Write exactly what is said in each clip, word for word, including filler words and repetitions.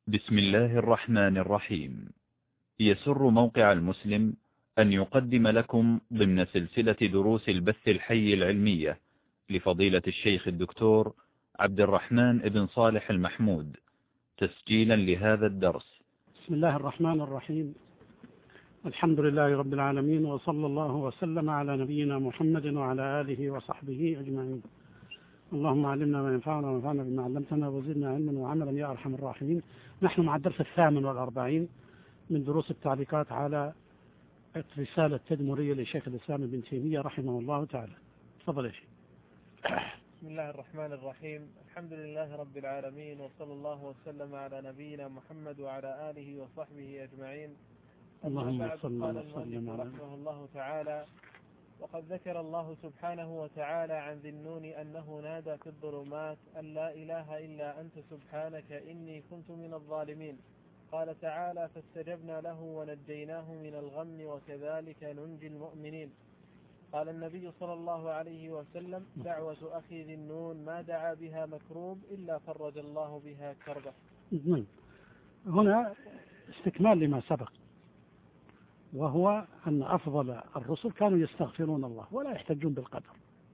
بسم الله الرحمن الرحيم. يسر موقع المسلم أن يقدم لكم ضمن سلسلة دروس البث الحي العلمية لفضيلة الشيخ الدكتور عبد الرحمن بن صالح المحمود تسجيلا لهذا الدرس. بسم الله الرحمن الرحيم. الحمد لله رب العالمين، وصلى الله وسلم على نبينا محمد وعلى آله وصحبه أجمعين. اللهم علمنا ما ينفعنا وانفعنا بما علمتنا وزدنا علما وعملا يا أرحم الراحمين. نحن مع الدرس الثامن والأربعين من دروس التعليقات على الرسالة التدمرية لشيخ الإسلام ابن تيمية رحمه الله تعالى. تفضل يا شيخ. بسم الله الرحمن الرحيم. الحمد لله رب العالمين، وصلى الله وسلم على نبينا محمد وعلى آله وصحبه أجمعين. اللهم صل قال وسلم المؤلف على رحمه الله تعالى: وقد ذكر الله سبحانه وتعالى عن ذي النون أنه نادى في الظلمات أن لا إله إلا أنت سبحانك إني كنت من الظالمين. قال تعالى: فاستجبنا له ونجيناه من الغم وكذلك ننجي المؤمنين. قال النبي صلى الله عليه وسلم: دعوة أخي ذي النون ما دعا بها مكروب إلا فرج الله بها كربه. هنا استكمال لما سبق، وهو أن أفضل الرسل كانوا يستغفرون الله ولا يحتجون بالقدر.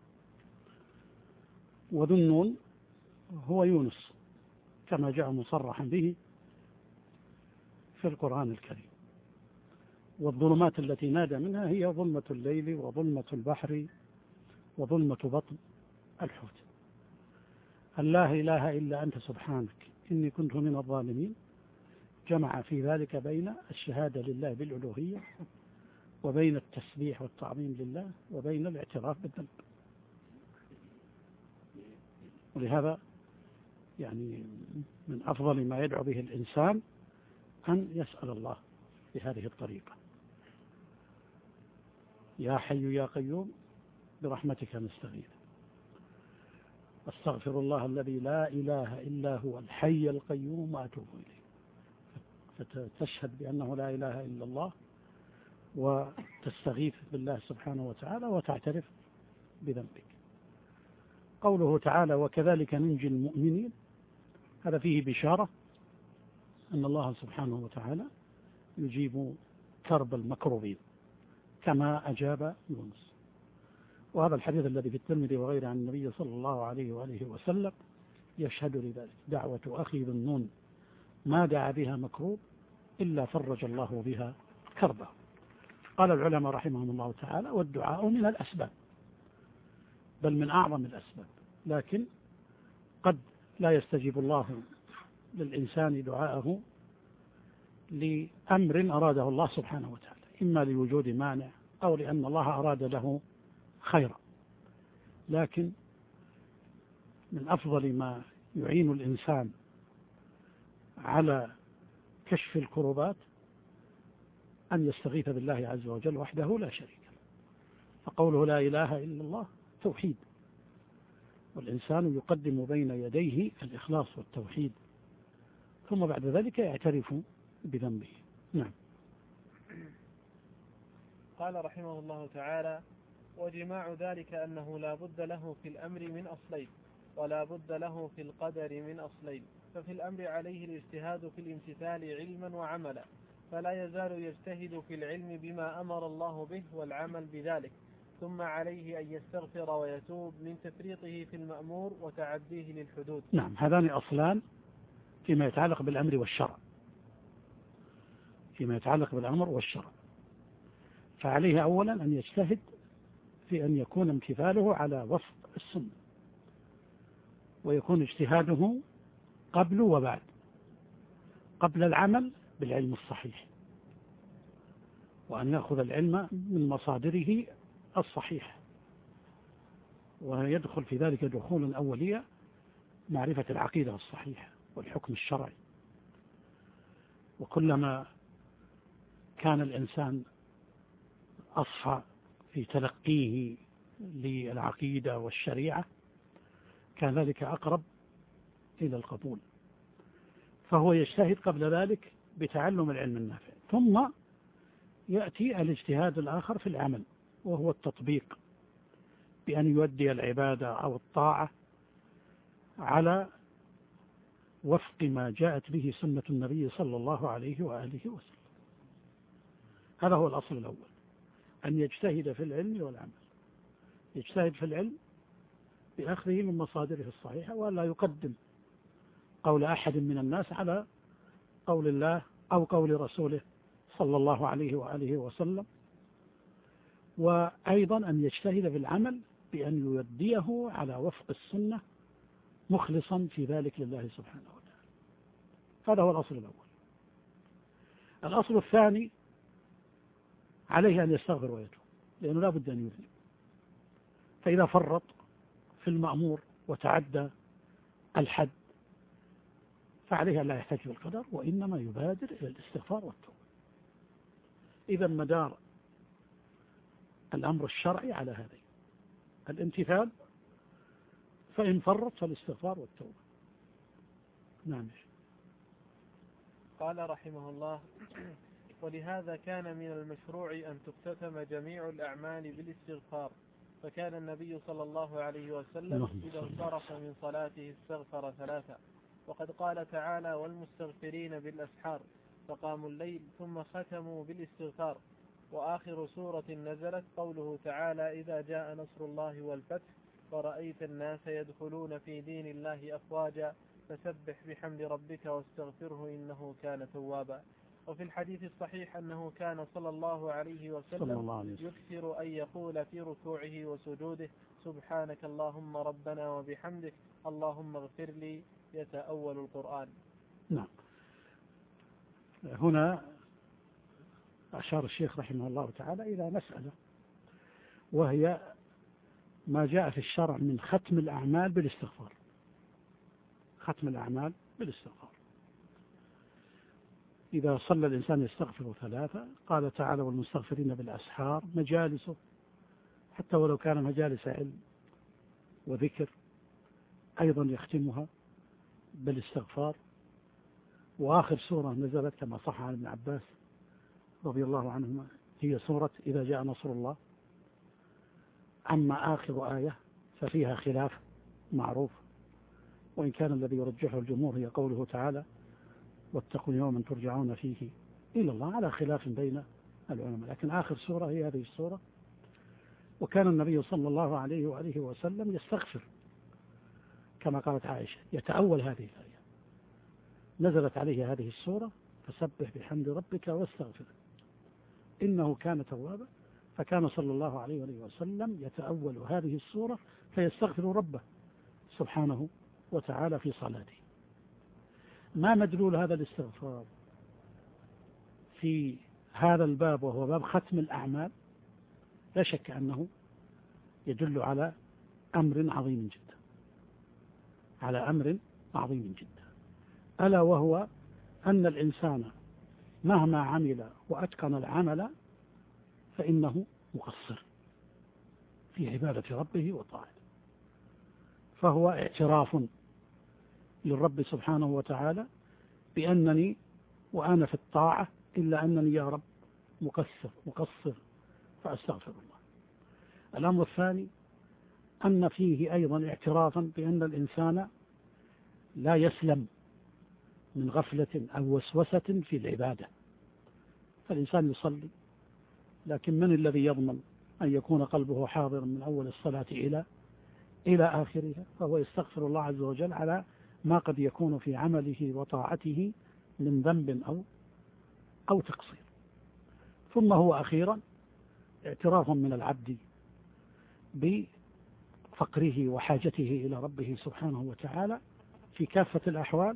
وذو النون هو يونس كما جاء مصرحا به في القرآن الكريم. والظلمات التي نادى منها هي ظلمة الليل وظلمة البحر وظلمة بطن الحوت. أن لا إله إلا أنت سبحانك إني كنت من الظالمين جمع في ذلك بين الشهادة لله بالألوهية وبين التسبيح والتعظيم لله وبين الاعتراف بالذنب. ولهذا يعني من أفضل ما يدعو به الإنسان أن يسأل الله بهذه الطريقة: يا حي يا قيوم برحمتك نستغيث، استغفر الله الذي لا إله إلا هو الحي القيوم وأتوب إليه. فتشهد بأنه لا إله إلا الله وتستغيث بالله سبحانه وتعالى وتعترف بذنبك. قوله تعالى: وكذلك ننجي المؤمنين، هذا فيه بشارة أن الله سبحانه وتعالى يجيب كرب المكروبين كما أجاب يونس. وهذا الحديث الذي في الترمذي وغيره عن النبي صلى الله عليه وآله وسلم يشهد لذلك: دعوة أخي ذي النون ما دعا بها مكروب إلا فرج الله بها كربه. قال العلماء رحمهم الله تعالى: والدعاء من الأسباب، بل من أعظم الأسباب، لكن قد لا يستجيب الله للإنسان دعاءه لأمر أراده الله سبحانه وتعالى، إما لوجود مانع أو لأن الله أراد له خيرا. لكن من أفضل ما يعين الإنسان على كشف الكربات أن يستغيث بالله عز وجل وحده لا شريك له. فقوله لا إله إلا الله توحيد، والإنسان يقدم بين يديه الإخلاص والتوحيد، ثم بعد ذلك يعترف بذنبه. نعم. قال رحمه الله تعالى: وجماع ذلك أنه لا بد له في الأمر من أصلين، ولا بد له في القدر من أصلين. ففي الأمر عليه الاجتهاد في الامتثال علما وعملا، فلا يزال يجتهد في العلم بما أمر الله به والعمل بذلك، ثم عليه أن يستغفر ويتوب من تفريطه في المأمور وتعديه للحدود. نعم، هذان أصلان فيما يتعلق بالأمر والشرع. فيما يتعلق بالأمر والشرع فعليه أولا أن يجتهد في أن يكون امتثاله على وفق السنة، ويكون اجتهاده قبل وبعد، قبل العمل بالعلم الصحيح، وأن يأخذ العلم من مصادره الصحيحة، ويدخل في ذلك دخولا أوليا معرفة العقيدة الصحيحة والحكم الشرعي. وكلما كان الإنسان أصحى في تلقيه للعقيدة والشريعة كان ذلك أقرب إلى القبول. فهو يجتهد قبل ذلك بتعلم العلم النافع، ثم يأتي الاجتهاد الآخر في العمل، وهو التطبيق، بأن يؤدي العبادة أو الطاعة على وفق ما جاءت به سنة النبي صلى الله عليه وآله وسلم. هذا هو الأصل الأول، أن يجتهد في العلم والعمل. يجتهد في العلم بأخذه من مصادره الصحيحة، ولا يقدم قول أحد من الناس على قول الله أو قول رسوله صلى الله عليه وآله وسلم. وأيضا أن يجتهد في العمل بأن يؤديه على وفق السنة مخلصا في ذلك لله سبحانه وتعالى. هذا هو الأصل الأول. الأصل الثاني، عليه أن يستغفر ويتوب، لأنه لا بد أن يذنب. فإذا فرط في المأمور وتعدى الحد فعليه أن لا يحتاج بالقدر، وإنما يبادر إلى الاستغفار والتوبة. إذا مدار الأمر الشرعي على هذين: الامتثال، فإن فرط فالاستغفار والتوبة. نعم. قال رحمه الله: ولهذا كان من المشروع أن تختتم جميع الأعمال بالاستغفار، فكان النبي صلى الله عليه وسلم إذا انصرف من صلاته استغفر ثلاثة. وقد قال تعالى: والمستغفرين بالأسحار، فقاموا الليل ثم ختموا بالاستغفار. وآخر سورة نزلت قوله تعالى: إذا جاء نصر الله والفتح ورأيت الناس يدخلون في دين الله أفواجا فسبح بحمد ربك واستغفره إنه كان توابا. وفي الحديث الصحيح أنه كان صلى الله عليه وسلم يكثر أن يقول في ركوعه وسجوده: سبحانك اللهم ربنا وبحمدك اللهم اغفر لي، يتأول القرآن. نعم. هنا أشار الشيخ رحمه الله تعالى إلى مسألة، وهي ما جاء في الشرع من ختم الأعمال بالاستغفار. ختم الأعمال بالاستغفار. إذا صلى الإنسان يستغفر ثلاثة، قال تعالى: والمستغفرين بالأسحار، مجالسه حتى ولو كان مجالس علم وذكر أيضا يختمها بالاستغفار. وآخر سورة نزلت كما صح عن ابن عباس رضي الله عنهما هي سورة إذا جاء نصر الله. أما آخر آية ففيها خلاف معروف، وإن كان الذي يرجحه الجمهور هي قوله تعالى: واتقوا يوما ترجعون فيه إلى الله، على خلاف بين العلماء، لكن آخر سورة هي هذه السورة. وكان النبي صلى الله عليه وآله وسلم يستغفر كما قالت عائشة، يتأول هذه الآية. نزلت عليه هذه السورة: فسبح بحمد ربك واستغفره إنه كان توابا. فكان صلى الله عليه وآله وسلم يتأول هذه السورة فيستغفر ربه سبحانه وتعالى في صلاته. ما مدلول هذا الاستغفار في هذا الباب وهو باب ختم الأعمال؟ لا شك أنه يدل على أمر عظيم جدا، على أمر عظيم جدا، ألا وهو أن الإنسان مهما عمل وأتقن العمل فإنه مقصر في عبادة ربه وطاعته. فهو اعتراف للرب سبحانه وتعالى بأنني وأنا في الطاعة إلا أنني يا رب مقصر مقصر فأستغفر الله. الأمر الثاني أن فيه أيضا اعترافا بأن الإنسان لا يسلم من غفلة أو وسوسة في العبادة. فالإنسان يصلي، لكن من الذي يضمن أن يكون قلبه حاضرا من أول الصلاة إلى إلى آخرها؟ فهو يستغفر الله عز وجل على ما قد يكون في عمله وطاعته من ذنب أو أو تقصير. ثم هو أخيرا اعتراف من العبد بفقره وحاجته إلى ربه سبحانه وتعالى في كافة الأحوال،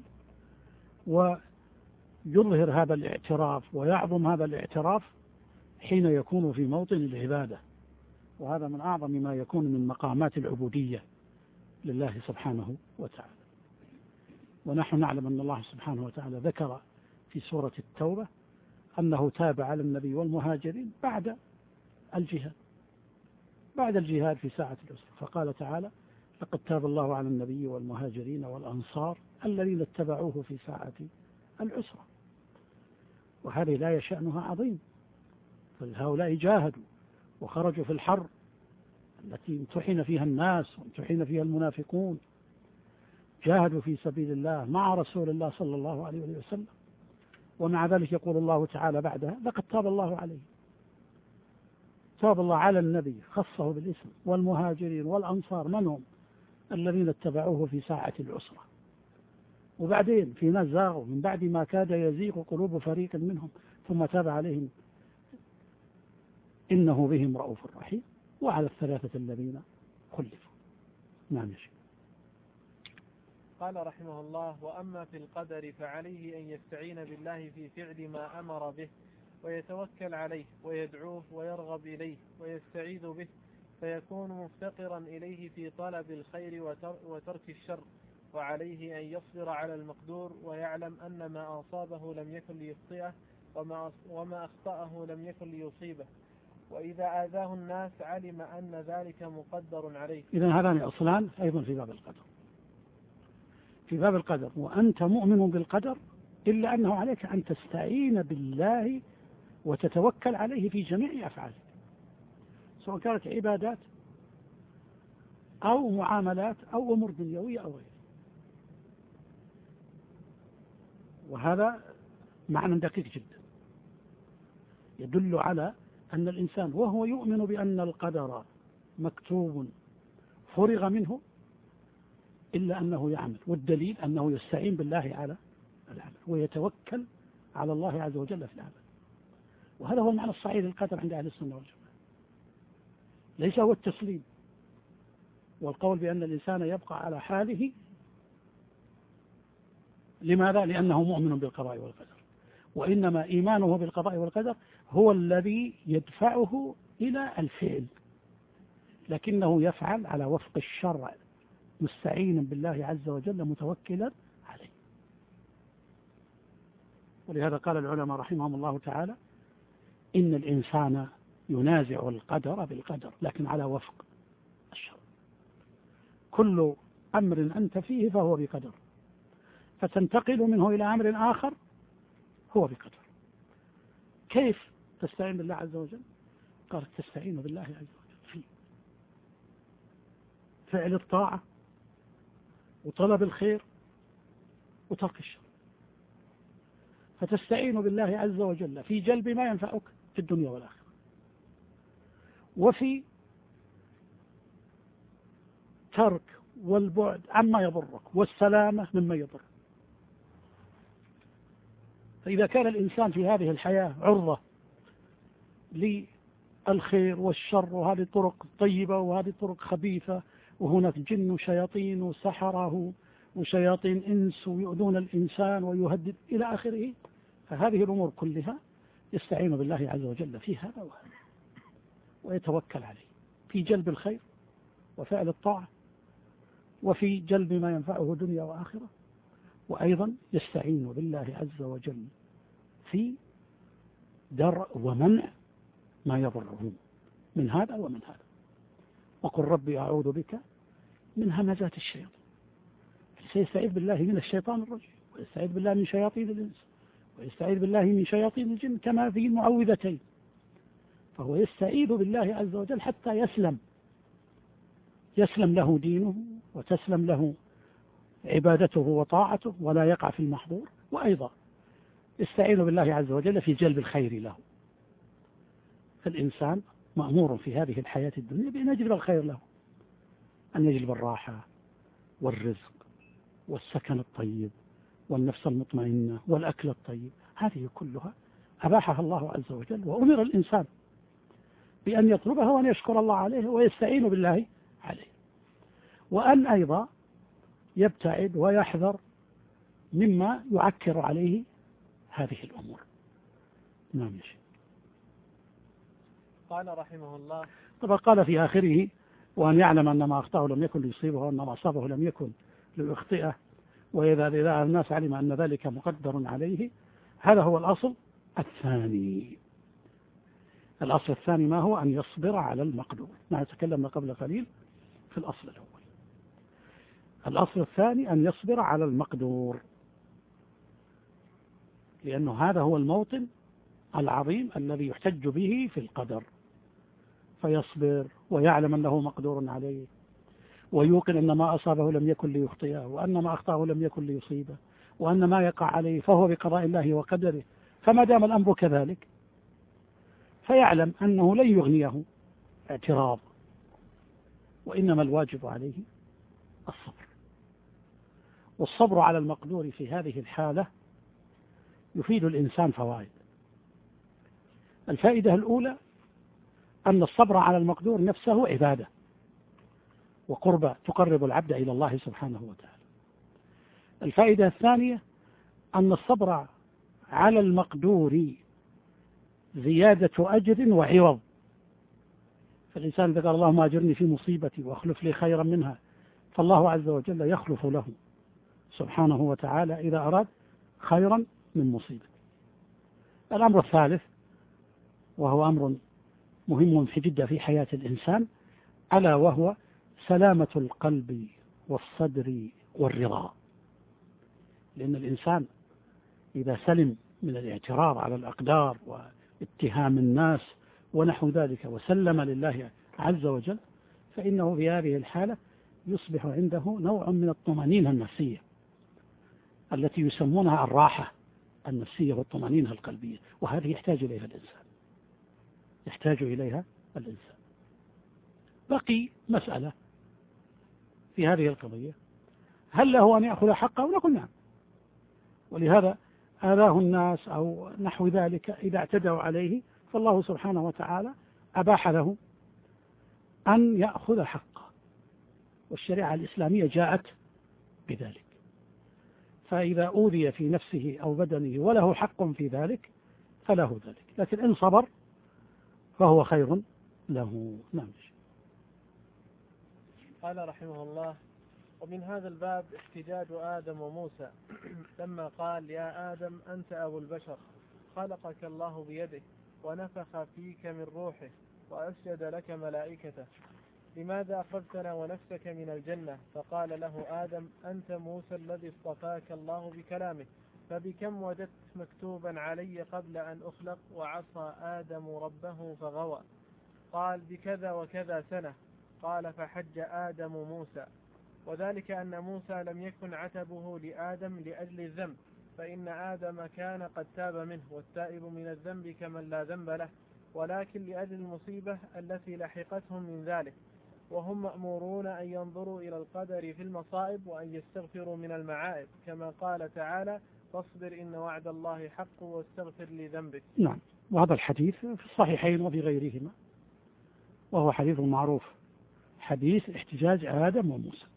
ويظهر هذا الاعتراف ويعظم هذا الاعتراف حين يكون في موطن العبادة، وهذا من أعظم ما يكون من مقامات العبودية لله سبحانه وتعالى. ونحن نعلم أن الله سبحانه وتعالى ذكر في سورة التوبة أنه تاب على النبي والمهاجرين بعد الجهاد، بعد الجهاد في ساعة العسرة، فقال تعالى: لقد تاب الله على النبي والمهاجرين والأنصار الذين اتبعوه في ساعة العسرة. وهذه الآية شأنها عظيم، فهؤلاء جاهدوا وخرجوا في الحرب التي امتحن فيها الناس وامتحن فيها المنافقون، جاهدوا في سبيل الله مع رسول الله صلى الله عليه وسلم، ومع ذلك يقول الله تعالى بعدها لقد تاب الله عليه. تاب الله على النبي، خصه بالاسم، والمهاجرين والأنصار من هم؟ الذين اتبعوه في ساعة العسرة. وبعدين في ناس زاغوا من بعد ما كاد يزيغ قلوب فريق منهم ثم تاب عليهم إنه بهم رؤوف رحيم. وعلى الثلاثة الذين خلفوا. نعم يا شيخ. قال رحمه الله: وأما في القدر فعليه أن يستعين بالله في فعل ما أمر به، ويتوكل عليه ويدعوه ويرغب إليه ويستعيذ به، فيكون مفتقرا إليه في طلب الخير وترك الشر، وعليه أن يصبر على المقدور ويعلم أن ما أصابه لم يكن ليخطئه وما وما أخطأه لم يكن ليصيبه، وإذا آذاه الناس علم أن ذلك مقدر عليه. إذن هذان أصلان أيضا في باب القدر. في باب القدر وأنت مؤمن بالقدر، إلا أنه عليك أن تستعين بالله وتتوكل عليه في جميع أفعالك، سواء كانت عبادات أو معاملات أو أمور دنيوية أو غيرها. وهذا معنى دقيق جدا يدل على أن الإنسان وهو يؤمن بأن القدر مكتوب فرغ منه، إلا أنه يعمل، والدليل أنه يستعين بالله على العمل ويتوكل على الله عز وجل في العمل. وهذا هو المعنى الصحيح للقدر عند أهل السنة والجماعة، ليس هو التسليم والقول بأن الإنسان يبقى على حاله. لماذا؟ لأنه مؤمن بالقضاء والقدر، وإنما إيمانه بالقضاء والقدر هو الذي يدفعه إلى الفعل، لكنه يفعل على وفق الشرع مستعينا بالله عز وجل متوكلا عليه. ولهذا قال العلماء رحمهم الله تعالى: إن الإنسان ينازع القدر بالقدر لكن على وفق الشرع. كل أمر أنت فيه فهو بقدر، فتنتقل منه إلى أمر آخر هو بقدر. كيف تستعين بالله عز وجل؟ قال: تستعين بالله عز وجل في فعل الطاعة وطلب الخير وترك الشر، فتستعين بالله عز وجل في جلب ما ينفعك في الدنيا والآخرة، وفي ترك والبعد عما يضرك والسلامة مما يضرك. فإذا كان الإنسان في هذه الحياة عرضة للخير والشر، وهذه طرق طيبة وهذه طرق خبيثة، وهناك جن وشياطين وسحرة وشياطين إنس ويؤذون الإنسان ويهدد إلى آخره، فهذه الأمور كلها يستعين بالله عز وجل في هذا وهذا، ويتوكل عليه في جلب الخير وفعل الطاعة، وفي جلب ما ينفعه دنيا وآخرة، وأيضا يستعين بالله عز وجل في درء ومنع ما يضره من هذا ومن هذا. وقل ربي أعوذ بك من همزات الشياطين، سيستعيذ بالله من الشيطان الرجيم، ويستعيذ بالله من شياطين الإنس، ويستعيذ بالله من شياطين الجن، كما في المعوذتين. فهو يستعيذ بالله عز وجل حتى يسلم يسلم له دينه وتسلم له عبادته وطاعته ولا يقع في المحظور. وأيضا يستعين بالله عز وجل في جلب الخير له. فالإنسان مأمور في هذه الحياة الدنيا بأن يجلب الخير له، أن يجلب الراحة والرزق والسكن الطيب والنفس المطمئنة والأكل الطيب. هذه كلها أباحها الله عز وجل، وأمر الإنسان بأن يطلبها وأن يشكر الله عليه ويستعين بالله عليه، وأن أيضا يبتعد ويحذر مما يعكر عليه هذه الأمور. نعم يا شيخ. قال رحمه الله: طبعا قال في آخره: وأن يعلم أن ما أخطأه لم يكن ليصيبه وأن ما أصابه لم يكن ليخطئه، وإذا إذا الناس علم أن ذلك مقدر عليه. هذا هو الأصل الثاني. الأصل الثاني ما هو؟ أن يصبر على المقدور. نحن تكلمنا قبل قليل في الأصل الأول. الأصل الثاني أن يصبر على المقدور، لأنه هذا هو الموطن العظيم الذي يحتج به في القدر، فيصبر ويعلم أنه مقدور عليه، ويوقن أن ما أصابه لم يكن ليخطئه، وأن ما أخطأه لم يكن ليصيبه، وأن ما يقع عليه فهو بقضاء الله وقدره، فما دام الأمر كذلك فيعلم أنه لن يغنيه اعتراض، وإنما الواجب عليه الصبر. والصبر على المقدور في هذه الحالة يفيد الإنسان فوائد. الفائدة الأولى أن الصبر على المقدور نفسه عبادة وقربة تقرب العبد إلى الله سبحانه وتعالى. الفائدة الثانية أن الصبر على المقدور زيادة أجر وعوض. فالإنسان ذكر اللهم أجرني في مصيبتي وأخلف لي خيرا منها، فالله عز وجل يخلف له سبحانه وتعالى إذا أراد خيرا من مصيبته. الأمر الثالث وهو أمر مهم في جدا في حياة الإنسان، ألا وهو سلامة القلب والصدر والرضا. لأن الإنسان إذا سلم من الاعتراض على الأقدار واتهام الناس ونحو ذلك وسلم لله عز وجل، فإنه في هذه الحالة يصبح عنده نوع من الطمأنينة النفسية التي يسمونها الراحة النفسية والطمأنينة القلبية، وهذه يحتاج إليها الإنسان يحتاج إليها الإنسان. بقي مسألة في هذه القضية، هل له أن يأخذ حقه؟ نقول نعم، ولهذا آذاه الناس أو نحو ذلك إذا اعتدوا عليه، فالله سبحانه وتعالى أباح له أن يأخذ حقه، والشريعة الإسلامية جاءت بذلك. فإذا أوذي في نفسه أو بدنه وله حق في ذلك فله ذلك، لكن إن صبر فهو خير له. نعم. قال رحمه الله: ومن هذا الباب احتجاج آدم وموسى لما قال: يا آدم أنت أبو البشر، خلقك الله بيده ونفخ فيك من روحه وأسجد لك ملائكته، لماذا أخرجتنا ونفسك من الجنة؟ فقال له آدم: أنت موسى الذي اصطفاك الله بكلامه، فبكم وجدت مكتوبا علي قبل أن أخلق وعصى آدم ربه فغوى؟ قال: بكذا وكذا سنة. قال: فحج آدم موسى، وذلك أن موسى لم يكن عتبه لآدم لأجل الذنب، فإن آدم كان قد تاب منه، والتائب من الذنب كمن لا ذنب له، ولكن لأجل المصيبة التي لحقتهم من ذلك، وهم مأمورون أن ينظروا إلى القدر في المصائب وأن يستغفروا من المعائب، كما قال تعالى: فاصبر إن وعد الله حق واستغفر لذنبك. نعم. وهذا الحديث في الصحيحين وفي غيرهما، وهو حديث معروف، حديث احتجاج آدم وموسى.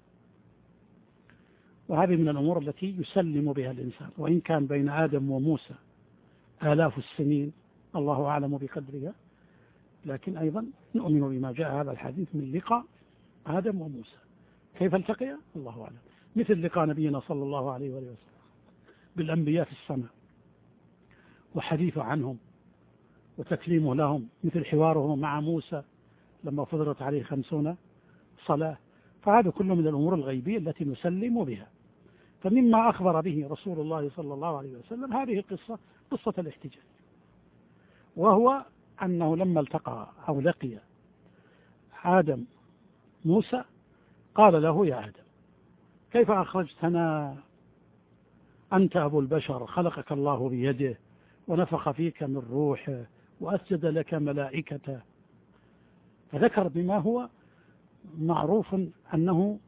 وهذه من الأمور التي يسلم بها الإنسان، وإن كان بين آدم وموسى آلاف السنين الله أعلم بقدرها، لكن أيضا نؤمن بما جاء هذا الحديث من لقاء آدم وموسى. كيف التقيا؟ الله أعلم. مثل لقاء نبينا صلى الله عليه وسلم بالأنبياء في السماء وحديث عنهم وتكليمه لهم، مثل حواره مع موسى لما فرضت عليه خمسون صلاة. فهذا كله من الأمور الغيبية التي نسلم بها. فمما أخبر به رسول الله صلى الله عليه وسلم هذه القصة، قصة الاحتجاج، وهو أنه لما التقى أو لقي آدم موسى قال له: يا آدم كيف أخرجتنا؟ أنت أبو البشر، خلقك الله بيده ونفخ فيك من روحه وأسجد لك ملائكته. فذكر بما هو معروف أنه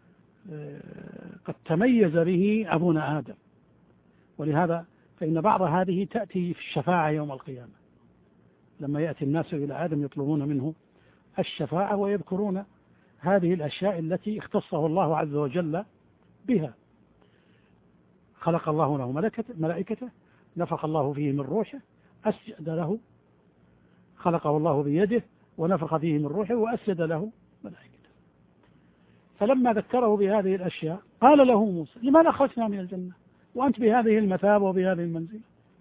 قد تميز به أبونا آدم، ولهذا فإن بعض هذه تأتي في الشفاعة يوم القيامة، لما يأتي الناس إلى آدم يطلبون منه الشفاعة ويذكرون هذه الأشياء التي اختصه الله عز وجل بها. خلق الله له ملائكته، نفخ الله فيه من روحه، أسجد له، خلقه الله بيده ونفخ فيه من روحه وأسجد له ملائكته. فلما ذكره بهذه الأشياء قال له موسى: لماذا أخرجتنا من الجنة وأنت بهذه المثابة وبهذه المنزلة؟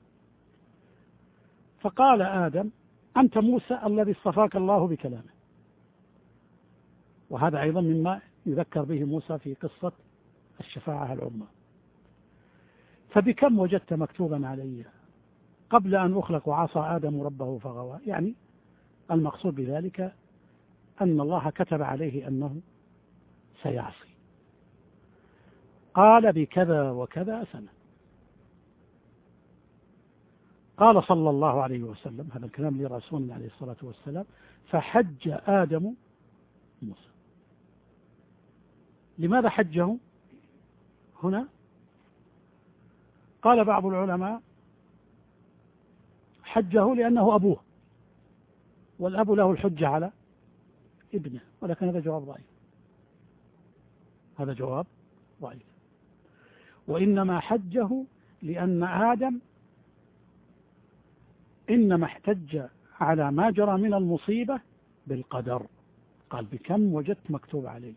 فقال آدم: أنت موسى الذي اصطفاك الله بكلامه. وهذا أيضا مما يذكر به موسى في قصة الشفاعة العظمى. فبكم وجدت مكتوبا علي قبل أن أخلق وعصى آدم ربه فغوى؟ يعني المقصود بذلك أن الله كتب عليه أنه سيعصي. قال بكذا وكذا سنة. قال صلى الله عليه وسلم، هذا الكلام لرسولنا عليه الصلاة والسلام: فحج آدم موسى. لماذا حجه هنا؟ قال بعض العلماء: حجه لأنه أبوه، والأب له الحجة على ابنه، ولكن هذا جواب ضعيف، هذا جواب ضعيف. وإنما حجه لأن آدم إنما احتج على ما جرى من المصيبة بالقدر، قال: بكم وجدت مكتوب عليه.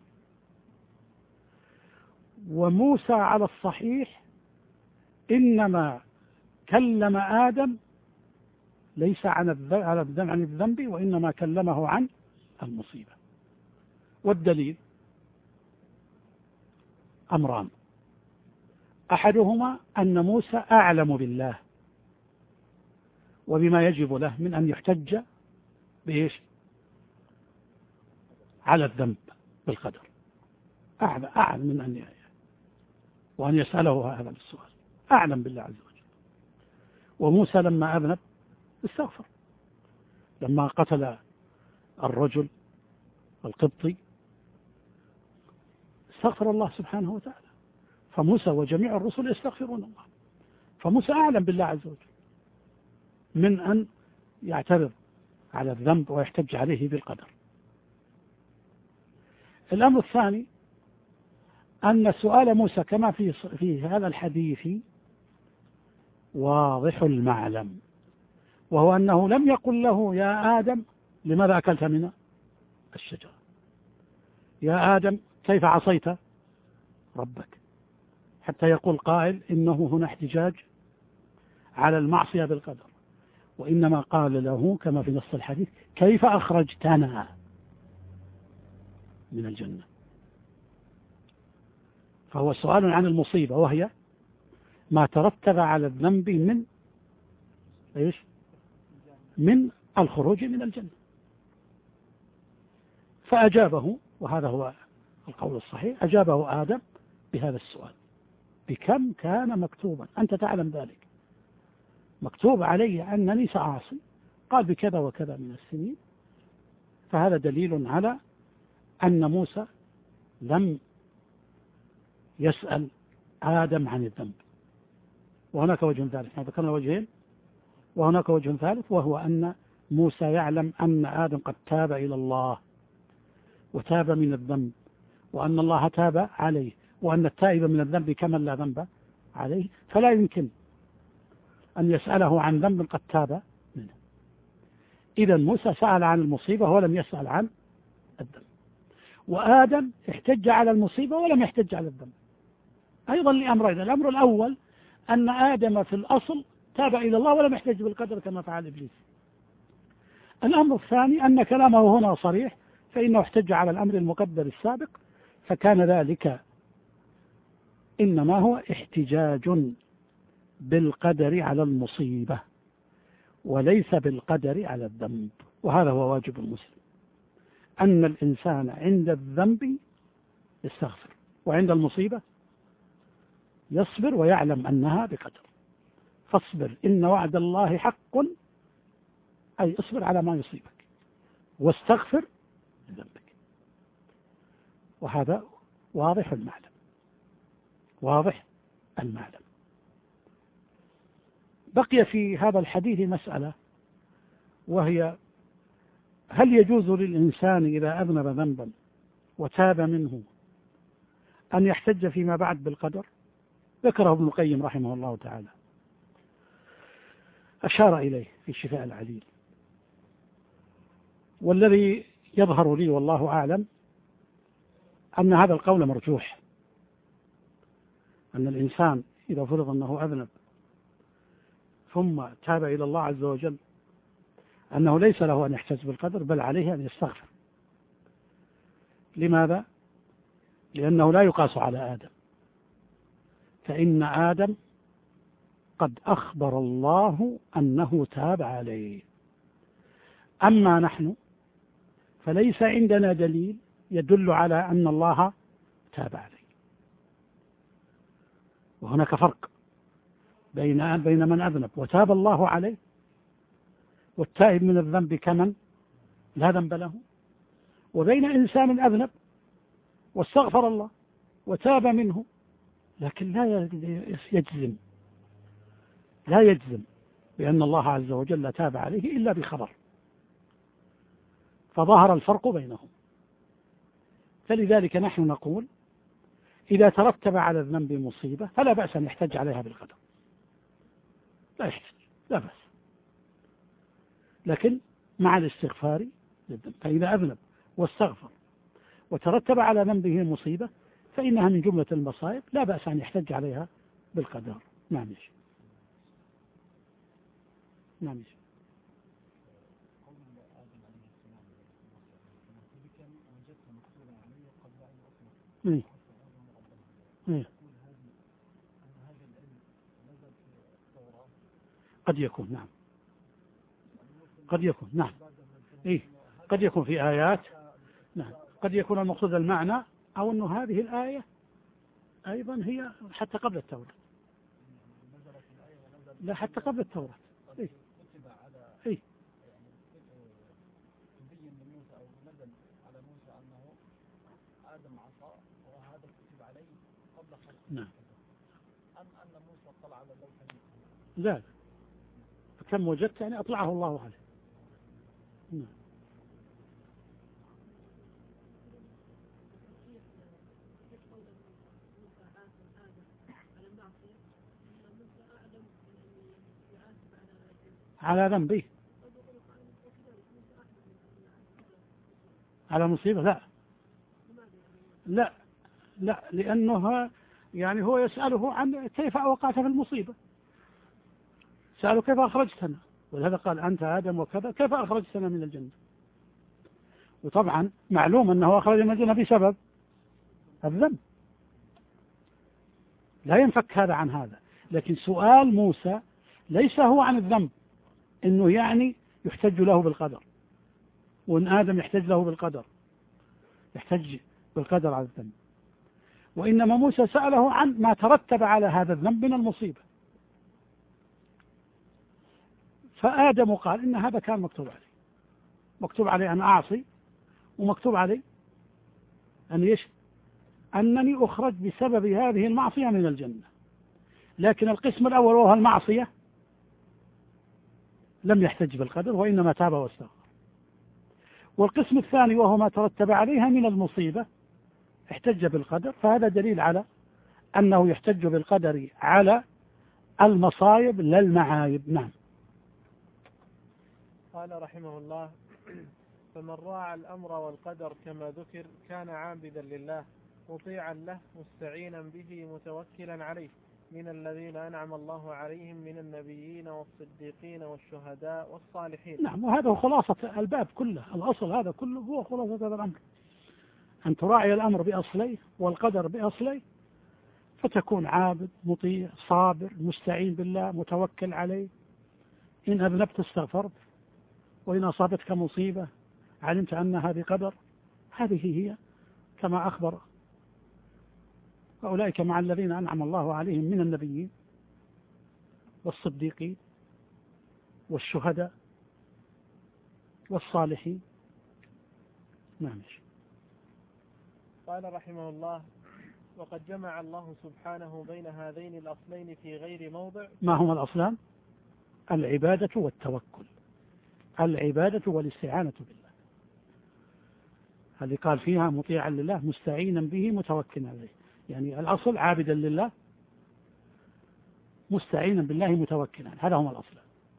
وموسى على الصحيح إنما كلم آدم ليس عن عن الذنب، وإنما كلمه عن المصيبة. والدليل أمران: أحدهما أن موسى أعلم بالله وبما يجب له من أن يحتج بإيش؟ على الذنب بالقدر، أعلم من أن وأن يسأله هذا السؤال، أعلم بالله عز وجل. وموسى لما أذنب استغفر، لما قتل الرجل القبطي استغفر الله سبحانه وتعالى. فموسى وجميع الرسل يستغفرون الله، فموسى أعلم بالله عز وجل من أن يعترض على الذنب ويحتج عليه بالقدر. الأمر الثاني أن سؤال موسى كما في في هذا الحديث واضح المعلم، وهو أنه لم يقل له: يا آدم لماذا أكلت من الشجرة؟ يا آدم كيف عصيت ربك؟ حتى يقول قائل إنه هنا احتجاج على المعصية بالقدر. وإنما قال له كما في نص الحديث: كيف أخرجتنا من الجنة؟ فهو سؤال عن المصيبة، وهي ما ترتب على الذنب من إيش؟ من الخروج من الجنة. فأجابه، وهذا هو القول الصحيح، أجابه آدم بهذا السؤال: بكم كان مكتوبا؟ أنت تعلم ذلك، مكتوب علي أنني سأعصي. قال: بكذا وكذا من السنين. فهذا دليل على أن موسى لم يسأل آدم عن الذنب. وهناك وجه ثالث، ذكرنا وجهين، وهناك وجه ثالث، وهو أن موسى يعلم أن آدم قد تاب إلى الله وتاب من الذنب، وأن الله تاب عليه، وأن التائب من الذنب كمن لا ذنب عليه، فلا يمكن أن يسأله عن ذنب قد تاب منه. إذا موسى سأل عن المصيبة ولم يسأل عن الذنب، وآدم احتج على المصيبة ولم يحتج على الذنب أيضا لأمرين: الأمر الأول أن آدم في الأصل تاب إلى الله ولم يحتج بالقدر كما فعل إبليس. الأمر الثاني أن كلامه هنا صريح، فإنه احتج على الأمر المقدر السابق، فكان ذلك إنما هو احتجاج بالقدر على المصيبة وليس بالقدر على الذنب. وهذا هو واجب المسلم، أن الإنسان عند الذنب يستغفر، وعند المصيبة يصبر ويعلم أنها بقدر. فاصبر إن وعد الله حق، أي اصبر على ما يصيبك، واستغفر لذنبك. وهذا واضح المعلم، واضح المعلم. بقي في هذا الحديث مسألة، وهي: هل يجوز للإنسان إذا أذنب ذنبا وتاب منه أن يحتج فيما بعد بالقدر؟ ذكره ابن القيم رحمه الله تعالى، أشار إليه في شفاء العليل. والذي يظهر لي والله أعلم أن هذا القول مرجوح، أن الإنسان إذا فرض أنه أذنب ثم تاب إلى الله عز وجل أنه ليس له أن يحتج بالقدر، بل عليه أن يستغفر. لماذا؟ لأنه لا يقاس على آدم، فإن آدم قد أخبر الله أنه تاب عليه. أما نحن فليس عندنا دليل يدل على أن الله تاب عليه. وهناك فرق بين بين من أذنب وتاب الله عليه، والتائب من الذنب كمن لا ذنب له، وبين إنسان أذنب واستغفر الله وتاب منه لكن لا يجزم لا يجزم بأن الله عز وجل تاب عليه إلا بخبر، فظهر الفرق بينهم. فلذلك نحن نقول إذا ترتب على الذنب مصيبة فلا بأس أن يحتج عليها بالقدر، لا يحتج، لا بأس، لكن مع الاستغفار للذنب. فإذا أذنب واستغفر وترتب على ذنبه مصيبة فإنها من جملة المصائب، لا بأس أن يحتج عليها بالقدر. نعم يا شيخ. نعم يا شيخ. إيه. إيه. قد يكون، نعم، قد يكون، نعم، إيه، قد يكون في آيات، نعم، قد يكون المقصود المعنى، أو أنه هذه الآية أيضا هي حتى قبل التوراة، لا حتى قبل التوراة، إيه، إيه، نعم، لا، كم وجدت يعني أطلعه الله عليه. نعم. على ذنبه، على مصيبة، لا لا لا لأنه يعني هو يسأله عن كيف أوقعت في المصيبة، سأله كيف أخرجتنا، ولهذا قال أنت آدم وكذا كيف أخرجتنا من الجنة. وطبعا معلوم أنه أخرج من الجنة بسبب الذنب، لا ينفك هذا عن هذا. لكن سؤال موسى ليس هو عن الذنب، إنه يعني يحتج له بالقدر، وإن آدم يحتج له بالقدر، يحتج بالقدر على الذنب، وإنما موسى سأله عن ما ترتب على هذا الذنب من المصيبة. فآدم قال إن هذا كان مكتوب عليه، مكتوب عليه أن أعصي، ومكتوب عليه أن يش أنني أخرج بسبب هذه المعصية من الجنة. لكن القسم الأول وهو المعصية لم يحتج بالقدر، وإنما تاب واستغفر. والقسم الثاني وهو ما ترتب عليها من المصيبة احتج بالقدر، فهذا دليل على أنه يحتج بالقدر على المصائب لا المعايب. نعم. قال رحمه الله: فمن راعى الأمر والقدر كما ذكر كان عابدا لله مطيعا له مستعينا به متوكلا عليه، من الذين أنعم الله عليهم من النبيين والصديقين والشهداء والصالحين. نعم، وهذا خلاصة الباب كله، الأصل هذا كله هو خلاصة هذا الأمر، أن تراعي الأمر بأصليه والقدر بأصليه، فتكون عابد مطيع صابر مستعين بالله متوكل عليه. إن أذنبت استغفرت، وإن أصابتك مصيبة علمت أنها بقدر. هذه هي كما أخبر: أولئك مع الذين أنعم الله عليهم من النبيين والصديقين والشهداء والصالحين. نعم. قال رحمه الله: وقد جمع الله سبحانه بين هذين الأصلين في غير موضع. ما هما الأصلان؟ العبادة والتوكل، العبادة والاستعانة بالله، هذه قال فيها مطيعا لله مستعينا به متوكلا عليه، يعني الأصل عابدا لله مستعينا بالله متوكلا، هذا هما الأصل.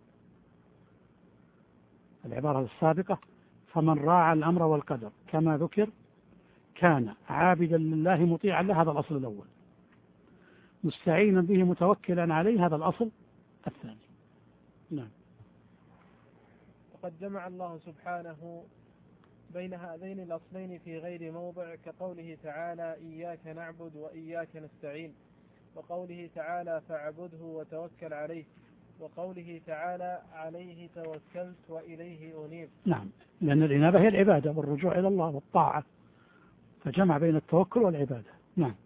العبارة السابقة: فمن راعى الأمر والقدر كما ذكر كان عابدا لله مطيعا له، هذا الأصل الأول. مستعينا به متوكلا عليه، هذا الأصل الثاني. نعم. وقد جمع الله سبحانه بين هذين الأصلين في غير موضع، كقوله تعالى: إياك نعبد وإياك نستعين، وقوله تعالى: فاعبده وتوكل عليه، وقوله تعالى: عليه توكلت وإليه أنيب. نعم، لأن الإنابة هي العبادة والرجوع إلى الله والطاعة، فجمع بين التوكل والعبادة. نعم.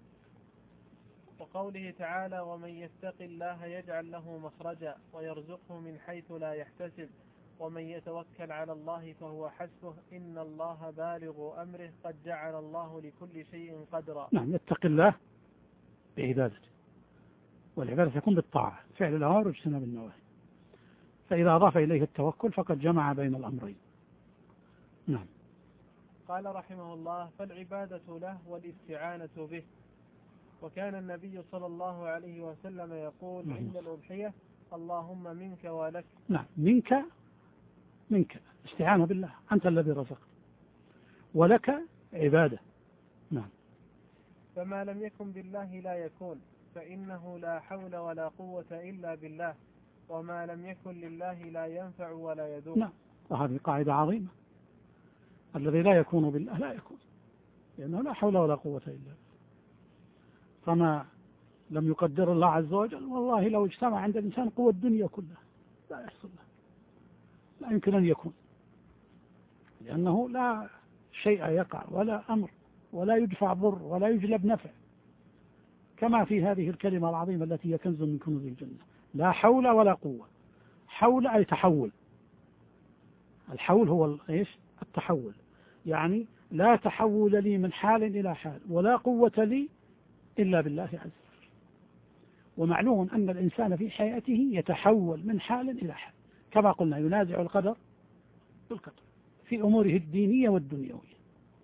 وقوله تعالى ومن يتق الله يجعل له مخرجا ويرزقه من حيث لا يحتسب ومن يتوكل على الله فهو حسبه إن الله بالغ أمره قد جعل الله لكل شيء قدرا. نعم، يتق الله بعبادته، والعبادة تكون بالطاعة، فعل الأوامر واجتناب النواهي، فإذا أضاف إليه التوكل فقد جمع بين الأمرين. نعم. قال رحمه الله فالعبادة له والاستعانة به. وكان النبي صلى الله عليه وسلم يقول نعم. عند الأضحية اللهم منك ولك. نعم، منك منك استعانة بالله، أنت الذي رزقت، ولك عبادة. نعم. فما لم يكن بالله لا يكون، فإنه لا حول ولا قوة إلا بالله، وما لم يكن لله لا ينفع ولا يدور. نعم، وهذه قاعدة عظيمة، الذي لا يكون بالله لا يكون، لأنه لا حول ولا قوة إلا بالله. فما لم يقدر الله عز وجل والله لو اجتمع عند الإنسان قوة الدنيا كلها لا يحصل له، لا يمكن أن يكون، لأنه لا شيء يقع ولا أمر ولا يدفع ضر ولا يجلب نفع، كما في هذه الكلمة العظيمة التي هي كنز من كنوز الجنة، لا حول ولا قوة. حول أي تحول، الحول هو إيش؟ التحول، يعني لا تحول لي من حال إلى حال ولا قوة لي إلا بالله عز وجل. ومعلوم أن الإنسان في حياته يتحول من حال إلى حال، كما قلنا ينازع القدر بالقدر في أموره الدينية والدنيوية.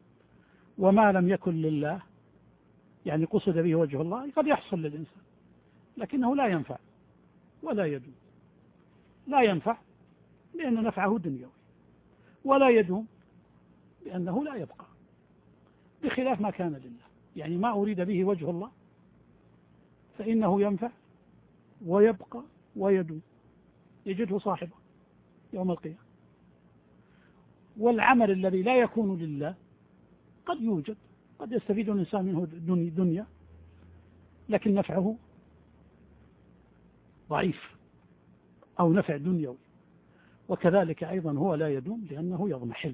وما لم يكن لله يعني قصد به وجه الله قد يحصل للإنسان، لكنه لا ينفع ولا يدوم. لا ينفع لأن نفعه دنيوي، ولا يدوم لأنه لا يبقى، بخلاف ما كان لله، يعني ما أريد به وجه الله فإنه ينفع ويبقى ويدوم، يجده صاحبه يوم القيامة. والعمل الذي لا يكون لله قد يوجد، قد يستفيد الإنسان منه دنيا لكن نفعه ضعيف أو نفع دنيوي، وكذلك أيضا هو لا يدوم لأنه يضمحل،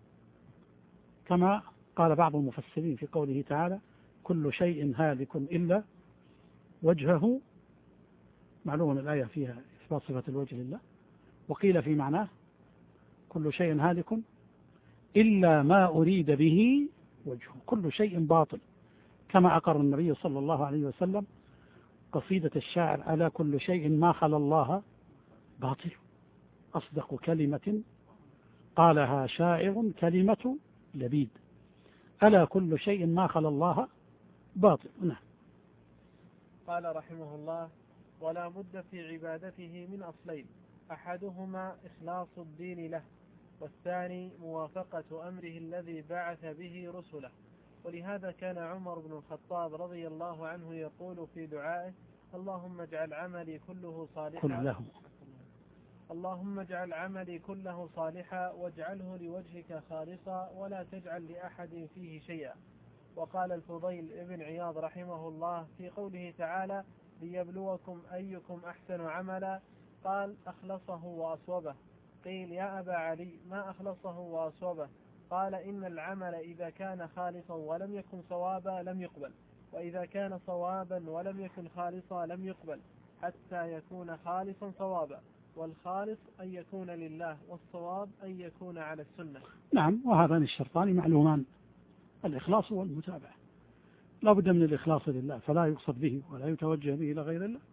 كما قال بعض المفسرين في قوله تعالى كل شيء هالك إلا وجهه. معلوم الآية فيها إثبات صفة الوجه لله، وقيل في معناه كل شيء هالك إلا ما أريد به وجهه، كل شيء باطل، كما أقر النبي صلى الله عليه وسلم قصيدة الشاعر ألا كل شيء ما خلا الله باطل، أصدق كلمة قالها شاعر كلمة لبيد، ألا كل شيء ما خلا الله باطل. نعم. قال رحمه الله ولا بد في عبادته من أصلين، أحدهما إخلاص الدين له، والثاني موافقة أمره الذي بعث به رسله. ولهذا كان عمر بن الخطاب رضي الله عنه يقول في دعائه اللهم اجعل عملي كله صالحا كله. اللهم اجعل عملي كله صالحا واجعله لوجهك خالصا ولا تجعل لأحد فيه شيئا. وقال الفضيل ابن عياض رحمه الله في قوله تعالى ليبلوكم أيكم أحسن عملا، قال أخلصه وأصوبه. قيل يا أبا علي ما أخلصه وأصوبه؟ قال إن العمل إذا كان خالصا ولم يكن صوابا لم يقبل، وإذا كان صوابا ولم يكن خالصا لم يقبل، حتى يكون خالصا صوابا، والخالص أن يكون لله، والصواب أن يكون على السنة. نعم، وهذان الشرطان معلومان، الإخلاص والمتابعة. لا بد من الإخلاص لله، فلا يقصد به ولا يتوجه به إلى غير الله،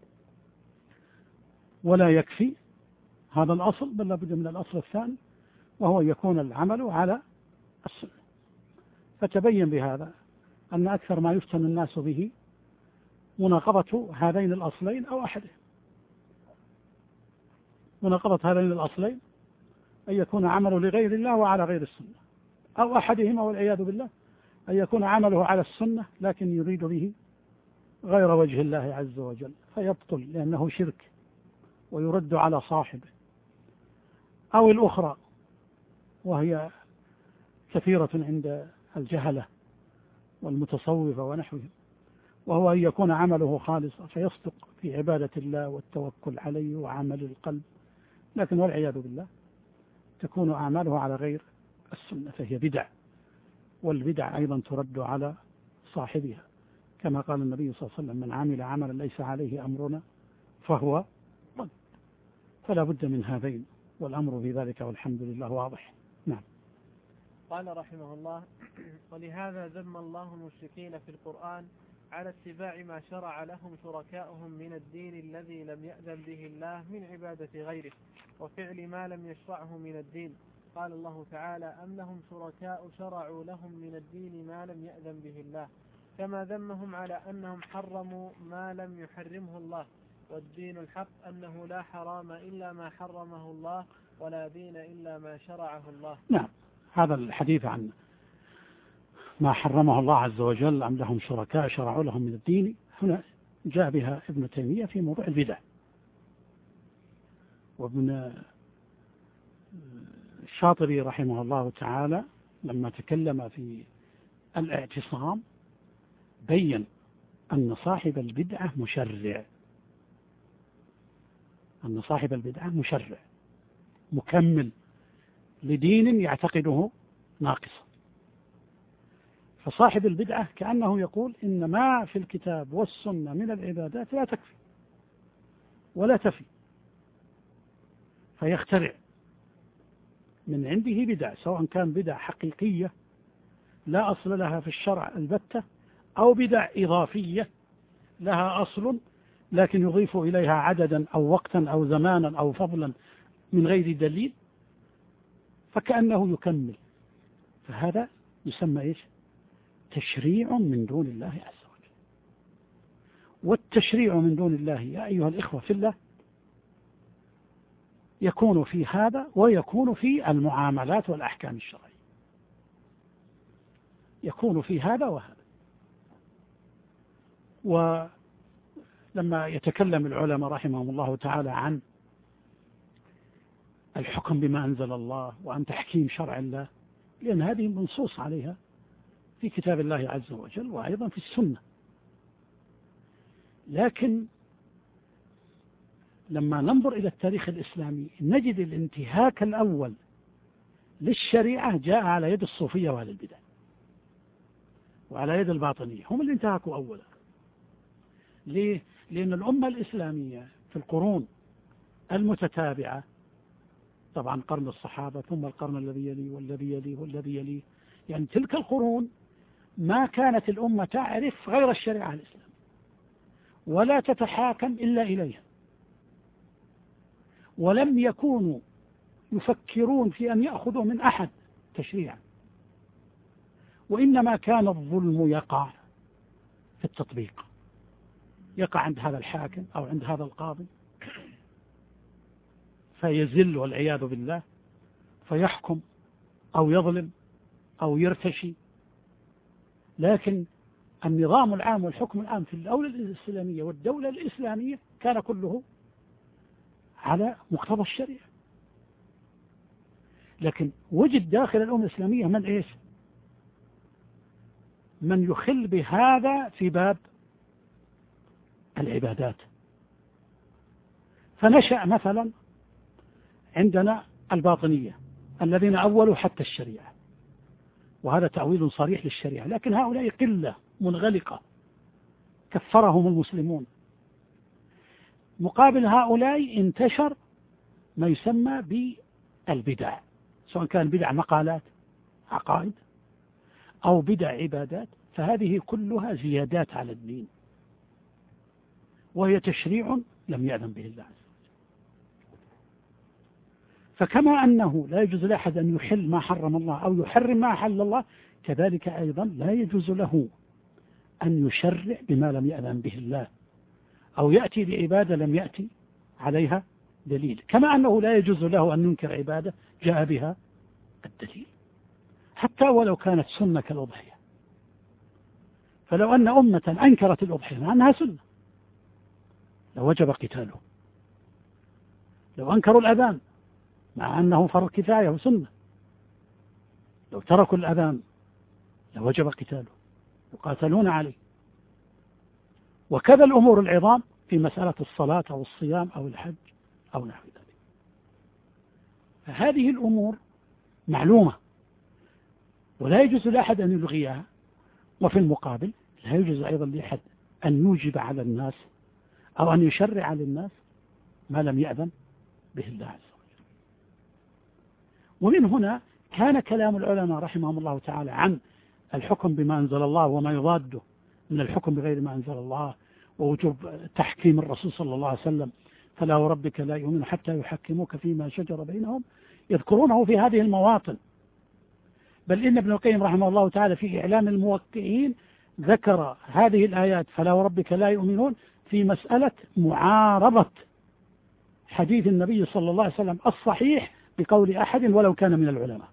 ولا يكفي هذا الأصل، بل لا بد من الأصل الثاني وهو يكون العمل على السنة. فتبين بهذا أن أكثر ما يفتن الناس به مناقضة هذين الأصلين أو أحدهم. مناقضة هذين الأصلين أن يكون عمله لغير الله وعلى غير السنة، أو أحدهما والعياذ بالله أن يكون عمله على السنة لكن يريد به غير وجه الله عز وجل فيبطل لأنه شرك ويرد على صاحبه. أو الأخرى وهي كثيرة عند الجهلة والمتصوفة ونحوهم، وهو أن يكون عمله خالصا فيصدق في عبادة الله والتوكل عليه وعمل القلب، لكن والعياذ بالله تكون أعماله على غير السنة فهي بدع، والبدع أيضا ترد على صاحبها، كما قال النبي صلى الله عليه وسلم: من عمل عملا ليس عليه أمرنا فهو رد. فلا بد من هذين، والأمر في ذلك والحمد لله واضح. نعم. قال رحمه الله: ولهذا ذم الله المشركين في القرآن على اتباع ما شرع لهم شركاؤهم من الدين الذي لم يأذن به الله من عبادة غيره وفعل ما لم يشرعه من الدين. قال الله تعالى: أم لهم شركاء شرعوا لهم من الدين ما لم يأذن به الله، كما ذمهم على أنهم حرموا ما لم يحرمه الله، والدين الحق أنه لا حرام إلا ما حرمه الله ولا دين إلا ما شرعه الله. نعم، هذا الحديث عن ما حرمه الله عز وجل أم لهم شركاء شرعوا لهم من الدين، هنا جاء بها ابن تيمية في موضوع البدع. وابن الشاطبي رحمه الله تعالى لما تكلم في الاعتصام بين أن صاحب البدعة مشرع، أن صاحب البدعة مشرع مكمل لدين يعتقده ناقصا. فصاحب البدعة كأنه يقول إن ما في الكتاب والسنة من العبادات لا تكفي ولا تفي، فيخترع من عنده بدع، سواء كان بدع حقيقية لا أصل لها في الشرع البتة، أو بدع إضافية لها أصل لكن يضيف إليها عددا أو وقتا أو زمانا أو فضلا من غير دليل، فكأنه يكمل. فهذا يسمى إيش؟ تشريع من دون الله عز وجل. والتشريع من دون الله يا أيها الإخوة في الله يكون في هذا ويكون في المعاملات والأحكام الشرعية، يكون في هذا وهذا. ولما يتكلم العلماء رحمهم الله تعالى عن الحكم بما أنزل الله وعن تحكيم شرع الله، لأن هذه منصوص عليها في كتاب الله عز وجل وأيضا في السنة، لكن لما ننظر إلى التاريخ الإسلامي نجد الانتهاك الأول للشريعة جاء على يد الصوفية وأهل البدع وعلى يد الباطنية، هم اللي انتهكوا أولا. ليه؟ لأن الأمة الإسلامية في القرون المتتابعة، طبعا قرن الصحابة ثم القرن الذي يليه والذي يليه والذي يليه، يعني تلك القرون ما كانت الأمة تعرف غير الشريعة الإسلامية ولا تتحاكم إلا إليها، ولم يكونوا يفكرون في أن يأخذوا من أحد تشريعا، وإنما كان الظلم يقع في التطبيق، يقع عند هذا الحاكم أو عند هذا القاضي فيزل والعياذ بالله، فيحكم أو يظلم أو يرتشي. لكن النظام العام والحكم العام في الدولة الإسلامية والدولة الإسلامية كان كله على مقتضى الشريعة. لكن وجد داخل الأمة الإسلامية من إيش؟ من يخل بهذا في باب العبادات. فنشأ مثلا عندنا الباطنية الذين أولوا حتى الشريعة، وهذا تأويل صريح للشريعة، لكن هؤلاء قلة منغلقة كفرهم المسلمون. مقابل هؤلاء انتشر ما يسمى بالبدع، سواء كان بدع مقالات عقائد أو بدع عبادات، فهذه كلها زيادات على الدين وهي تشريع لم يأذن به الله عز وجل. فكما أنه لا يجوز لأحد أن يحل ما حرم الله أو يحرم ما أحل الله، كذلك أيضا لا يجوز له أن يشرع بما لم يأذن به الله أو يأتي بعبادة لم يأتي عليها دليل، كما أنه لا يجوز له أن ينكر عبادة جاء بها الدليل حتى ولو كانت سنة كالأضحية. فلو أن أمة أنكرت الأضحية مع أنها سنة لوجب قتاله، لو أنكروا الأذان مع أنه فرض كفاية وسنة، لو تركوا الأذان لوجب قتاله، يقاتلون عليه. وكذا الأمور العظام في مسألة الصلاة أو الصيام أو الحج أو نحو ذلك. فهذه الأمور معلومة ولا يجوز لأحد أن يلغيها. وفي المقابل هل يجوز أيضا لأحد أن يوجب على الناس أو أن يشرع للناس ما لم يأذن به الله عز وجل؟ ومن هنا كان كلام العلماء رحمهم الله تعالى عن الحكم بما أنزل الله وما يضاده من الحكم بغير ما أنزل الله، ووجوب تحكيم الرسول صلى الله عليه وسلم، فلا وربك لا يؤمن حتى يحكموك فيما شجر بينهم، يذكرونه في هذه المواطن. بل إن ابن القيم رحمه الله تعالى في إعلام الموقعين ذكر هذه الآيات فلا وربك لا يؤمنون في مسألة معارضة حديث النبي صلى الله عليه وسلم الصحيح بقول أحد ولو كان من العلماء،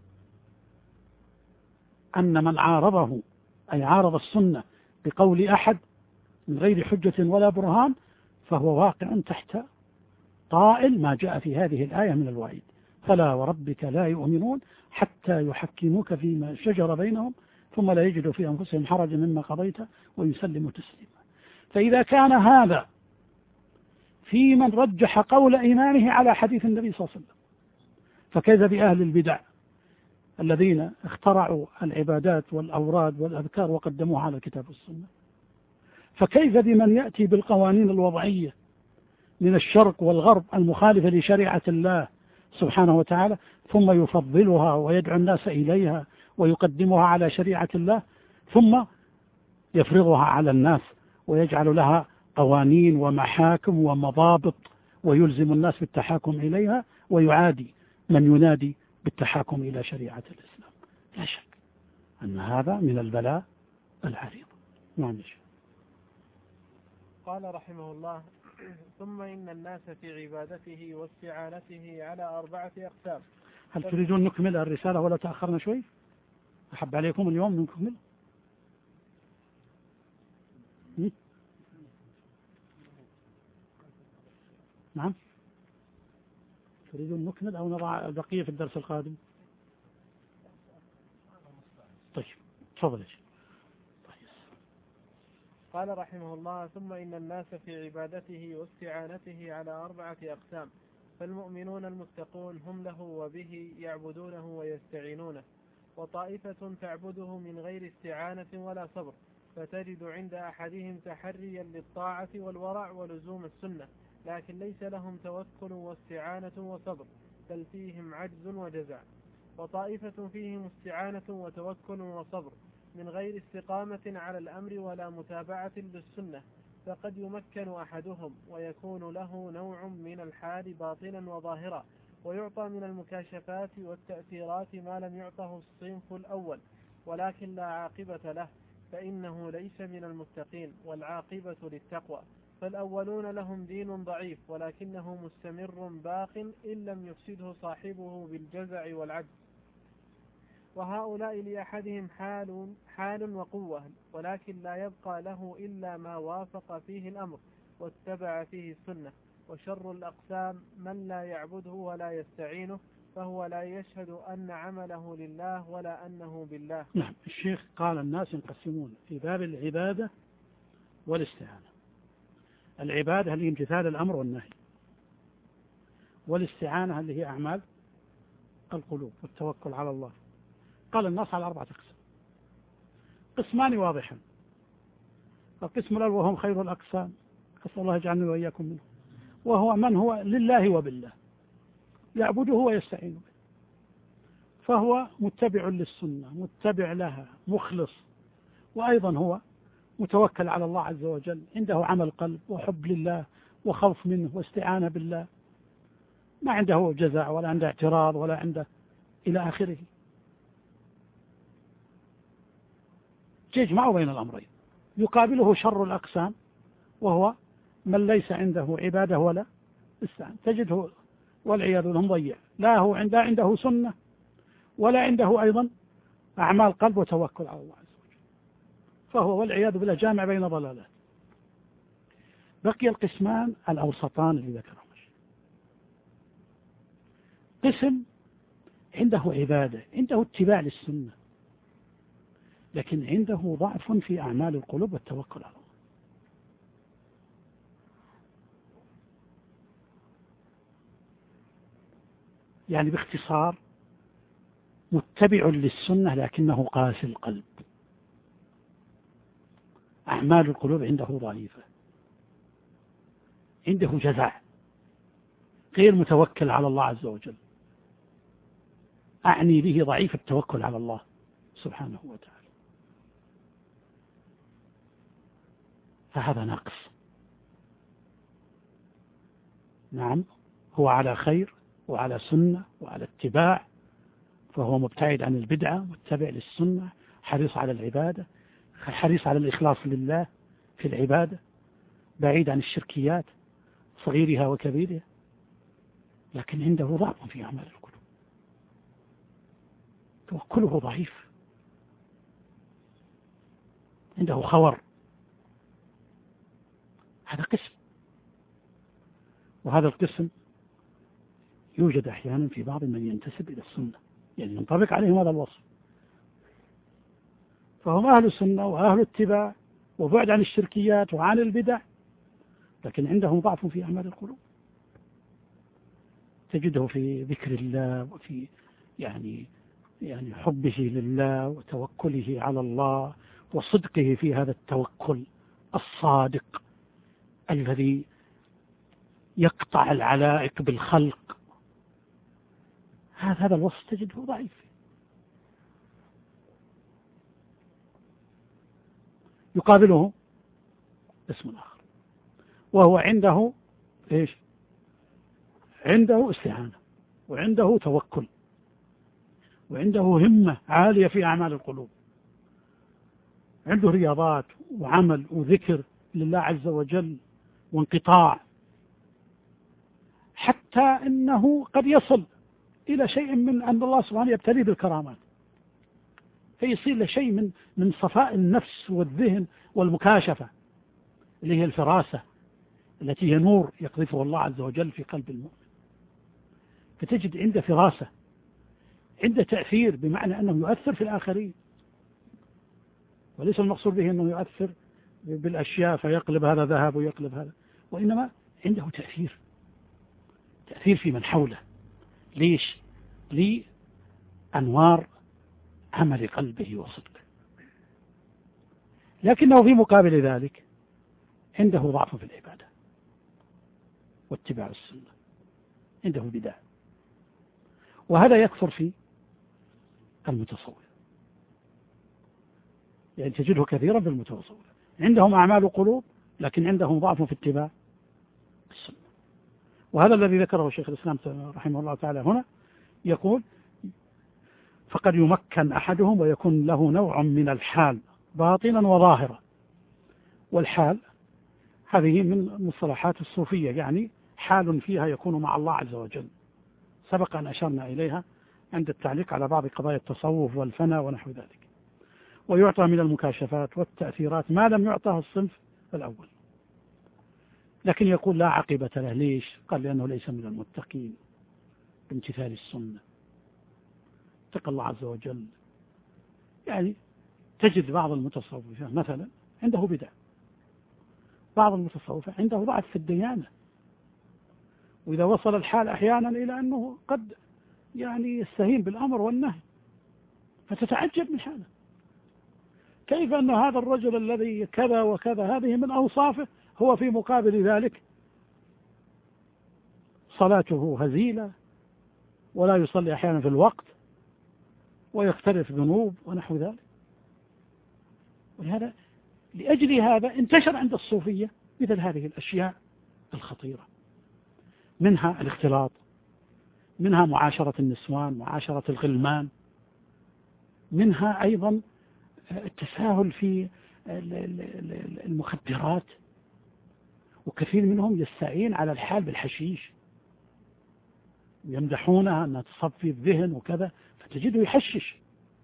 أن من عارضه أي عارض السنة بقول أحد من غير حجة ولا برهان فهو واقع تحت طائل ما جاء في هذه الآية من الوعيد، فلا وربك لا يؤمنون حتى يحكموك فيما شجر بينهم ثم لا يجدوا في أنفسهم حرجا مما قضيت ويسلموا تسليما. فإذا كان هذا في من رجح قول إمامه على حديث النبي صلى الله عليه وسلم، فكيف بأهل البدع الذين اخترعوا العبادات والأوراد والأذكار وقدموها على الكتاب والسنة؟ فكيف بمن يأتي بالقوانين الوضعية من الشرق والغرب المخالفة لشريعة الله سبحانه وتعالى ثم يفضلها ويدعو الناس إليها ويقدمها على شريعة الله ثم يفرضها على الناس ويجعل لها قوانين ومحاكم ومضابط ويلزم الناس بالتحاكم إليها ويعادي من ينادي بالتحاكم إلى شريعة الإسلام؟ لا شك أن هذا من البلاء العريض. نعم. قال رحمه الله: ثم إن الناس في عبادته واستعانته على أربعة أقسام. هل تريدون نكمل الرسالة ولا تأخرنا شوي؟ أحب عليكم اليوم نكمل. نعم، تريدون نكمل أو نضع البقية في الدرس القادم؟ طيب تفضل يا شيخ. قال رحمه الله: ثم إن الناس في عبادته واستعانته على أربعة أقسام. فالمؤمنون المتقون هم له وبه يعبدونه ويستعينونه، وطائفة تعبده من غير استعانة ولا صبر، فتجد عند أحدهم تحريا للطاعة والورع ولزوم السنة، لكن ليس لهم توكل واستعانة وصبر، بل فيهم عجز وجزع. وطائفة فيهم استعانة وتوكل وصبر من غير استقامة على الأمر ولا متابعة للسنة، فقد يمكن أحدهم ويكون له نوع من الحال باطنا وظاهرا، ويعطى من المكاشفات والتأثيرات ما لم يعطه الصنف الأول، ولكن لا عاقبة له، فإنه ليس من المتقين، والعاقبة للتقوى. فالأولون لهم دين ضعيف ولكنه مستمر باق إن لم يفسده صاحبه بالجزع والعجز، وهؤلاء لأحدهم حال, حال وقوة، ولكن لا يبقى له إلا ما وافق فيه الأمر واتبع فيه السنة. وشر الأقسام من لا يعبده ولا يستعينه، فهو لا يشهد أن عمله لله ولا أنه بالله. نعم. الشيخ قال الناس ينقسمون في باب العبادة والاستعانة. العبادة اللي هي امتثال الأمر والنهي، والاستعانة اللي هي أعمال القلوب والتوكل على الله. قال الناس على أربعة أقسام، قسمان واضحا. القسم الأول وهم خير الأقسام، أسأل الله يجعلني وإياكم منه، وهو من هو لله وبالله يعبده ويستعين به، فهو متبع للسنة متبع لها مخلص، وأيضا هو متوكل على الله عز وجل، عنده عمل قلب وحب لله وخوف منه واستعانة بالله، ما عنده جزع ولا عنده اعتراض ولا عنده إلى آخره. يجمع بين الأمرين. يقابله شر الأقسام وهو من ليس عنده عبادة ولا استعانة، تجده والعياذ بالله مضيع، لا هو عنده عنده سنة ولا عنده أيضا أعمال قلب وتوكل على الله عز وجل، فهو والعياذ بالله جامع بين ضلالات. بقي القسمان الأوسطان اللي ذكرهم. قسم عنده عبادة، عنده اتباع للسنة، لكن عنده ضعف في أعمال القلوب والتوكل على الله. يعني باختصار متبع للسنة لكنه قاسي القلب، أعمال القلوب عنده ضعيفة، عنده جزع، غير متوكل على الله عز وجل، أعني به ضعيف التوكل على الله سبحانه وتعالى، فهذا نقص. نعم، هو على خير وعلى سنة وعلى اتباع، فهو مبتعد عن البدعة، متبع للسنة، حريص على العبادة، حريص على الإخلاص لله في العبادة، بعيد عن الشركيات صغيرها وكبيرها، لكن عنده ضعف في أعمال القلوب، توكله ضعيف، عنده خور. هذا قسم، وهذا القسم يوجد أحيانا في بعض من ينتسب إلى السنة، يعني ينطبق عليهم هذا الوصف، فهم أهل السنة وأهل اتباع وبعد عن الشركيات وعن البدع، لكن عندهم ضعف في أعمال القلوب، تجده في ذكر الله وفي يعني يعني حبه لله وتوكله على الله وصدقه في هذا التوكل الصادق الذي يقطع العلائق بالخلق. هذا الوصف تجده ضعيف. يقابله اسم آخر، وهو عنده إيش؟ عنده استعانة، وعنده توكل، وعنده همة عالية في أعمال القلوب، عنده رياضات وعمل وذكر لله عز وجل وانقطاع، حتى إنه قد يصل إلى شيء من أن الله سبحانه يبتليه بالكرامات، فيصير له شيء من من صفاء النفس والذهن والمكاشفة، اللي هي الفراسة التي هي نور يقذفه الله عز وجل في قلب المؤمن، فتجد عنده فراسة، عنده تأثير، بمعنى أنه يؤثر في الآخرين، وليس المقصود به أنه يؤثر بالأشياء فيقلب هذا ذهب ويقلب هذا، وإنما عنده تأثير، تأثير في من حوله. ليش؟ لأنوار عمل قلبه وصدقه. لكنه في مقابل ذلك عنده ضعف في العبادة واتباع السنة، عنده بدع، وهذا يكثر في المتصوف، يعني تجده كثيرا في المتصوف، عندهم أعمال قلوب لكن عندهم ضعف في اتباع السنة. وهذا الذي ذكره الشيخ الإسلام رحمه الله تعالى هنا، يقول: فقد يمكن أحدهم ويكون له نوع من الحال باطنا وظاهرا. والحال هذه من مصطلحات الصوفية، يعني حال فيها يكون مع الله عز وجل، سبق أن أشرنا إليها عند التعليق على بعض قضايا التصوف والفنا ونحو ذلك. ويعطى من المكاشفات والتأثيرات ما لم يعطه الصنف الأول، لكن يقول لا عقبة له. ليش؟ قال: لأنه ليس من المتقين بامتثال السنة، اتقى الله عز وجل. يعني تجد بعض المتصوفة مثلا عنده بدع، بعض المتصوفة عنده ضعف في الديانة، وإذا وصل الحال أحيانا إلى أنه قد يعني يستهين بالأمر والنهي، فتتعجب من حاله، كيف أن هذا الرجل الذي كذا وكذا هذه من أوصافه، هو في مقابل ذلك صلاته هزيلة، ولا يصلي أحيانا في الوقت، ويقترف ذنوب ونحو ذلك. ولهذا لأجل هذا انتشر عند الصوفية مثل هذه الأشياء الخطيرة، منها الاختلاط، منها معاشرة النسوان، معاشرة الغلمان، منها أيضا التساهل في المخدرات، وكثير منهم يستعين على الحال بالحشيش، ويمدحونها أنها تصفي الذهن وكذا، فتجده يحشش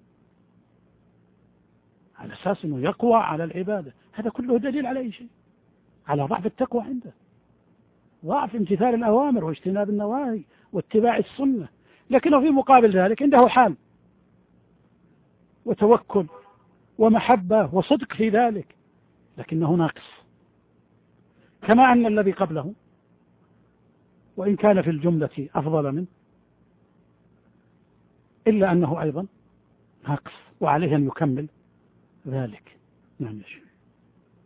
على أساس أنه يقوى على العبادة. هذا كله دليل على أي شيء؟ على ضعف التقوى عنده، ضعف امتثال الأوامر واجتناب النواهي واتباع السنة. لكنه في مقابل ذلك عنده حال وتوكل ومحبة وصدق في ذلك، لكنه ناقص، كما أن الذي قبله وإن كان في الجملة أفضل منه، إلا أنه أيضا ناقص، وعليه أن يكمل ذلك. نعم يا شيخ.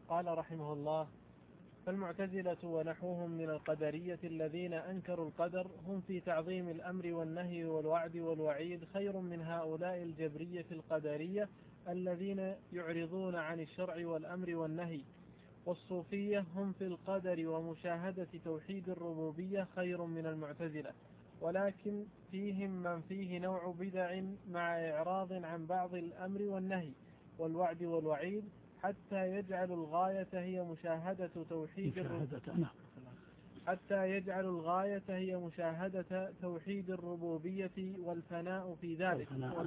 قال رحمه الله: فالمعتزلة ونحوهم من القدرية الذين أنكروا القدر هم في تعظيم الأمر والنهي والوعد والوعيد خير من هؤلاء الجبرية القدرية الذين يعرضون عن الشرع والأمر والنهي. والصوفية هم في القدر ومشاهدة توحيد الربوبية خير من المعتزلة، ولكن فيهم من فيه نوع بدع مع إعراض عن بعض الأمر والنهي والوعد والوعيد حتى يجعل الغاية هي مشاهدة توحيد الربوبية حتى يجعل الغاية هي مشاهدة توحيد الربوبية والفناء في ذلك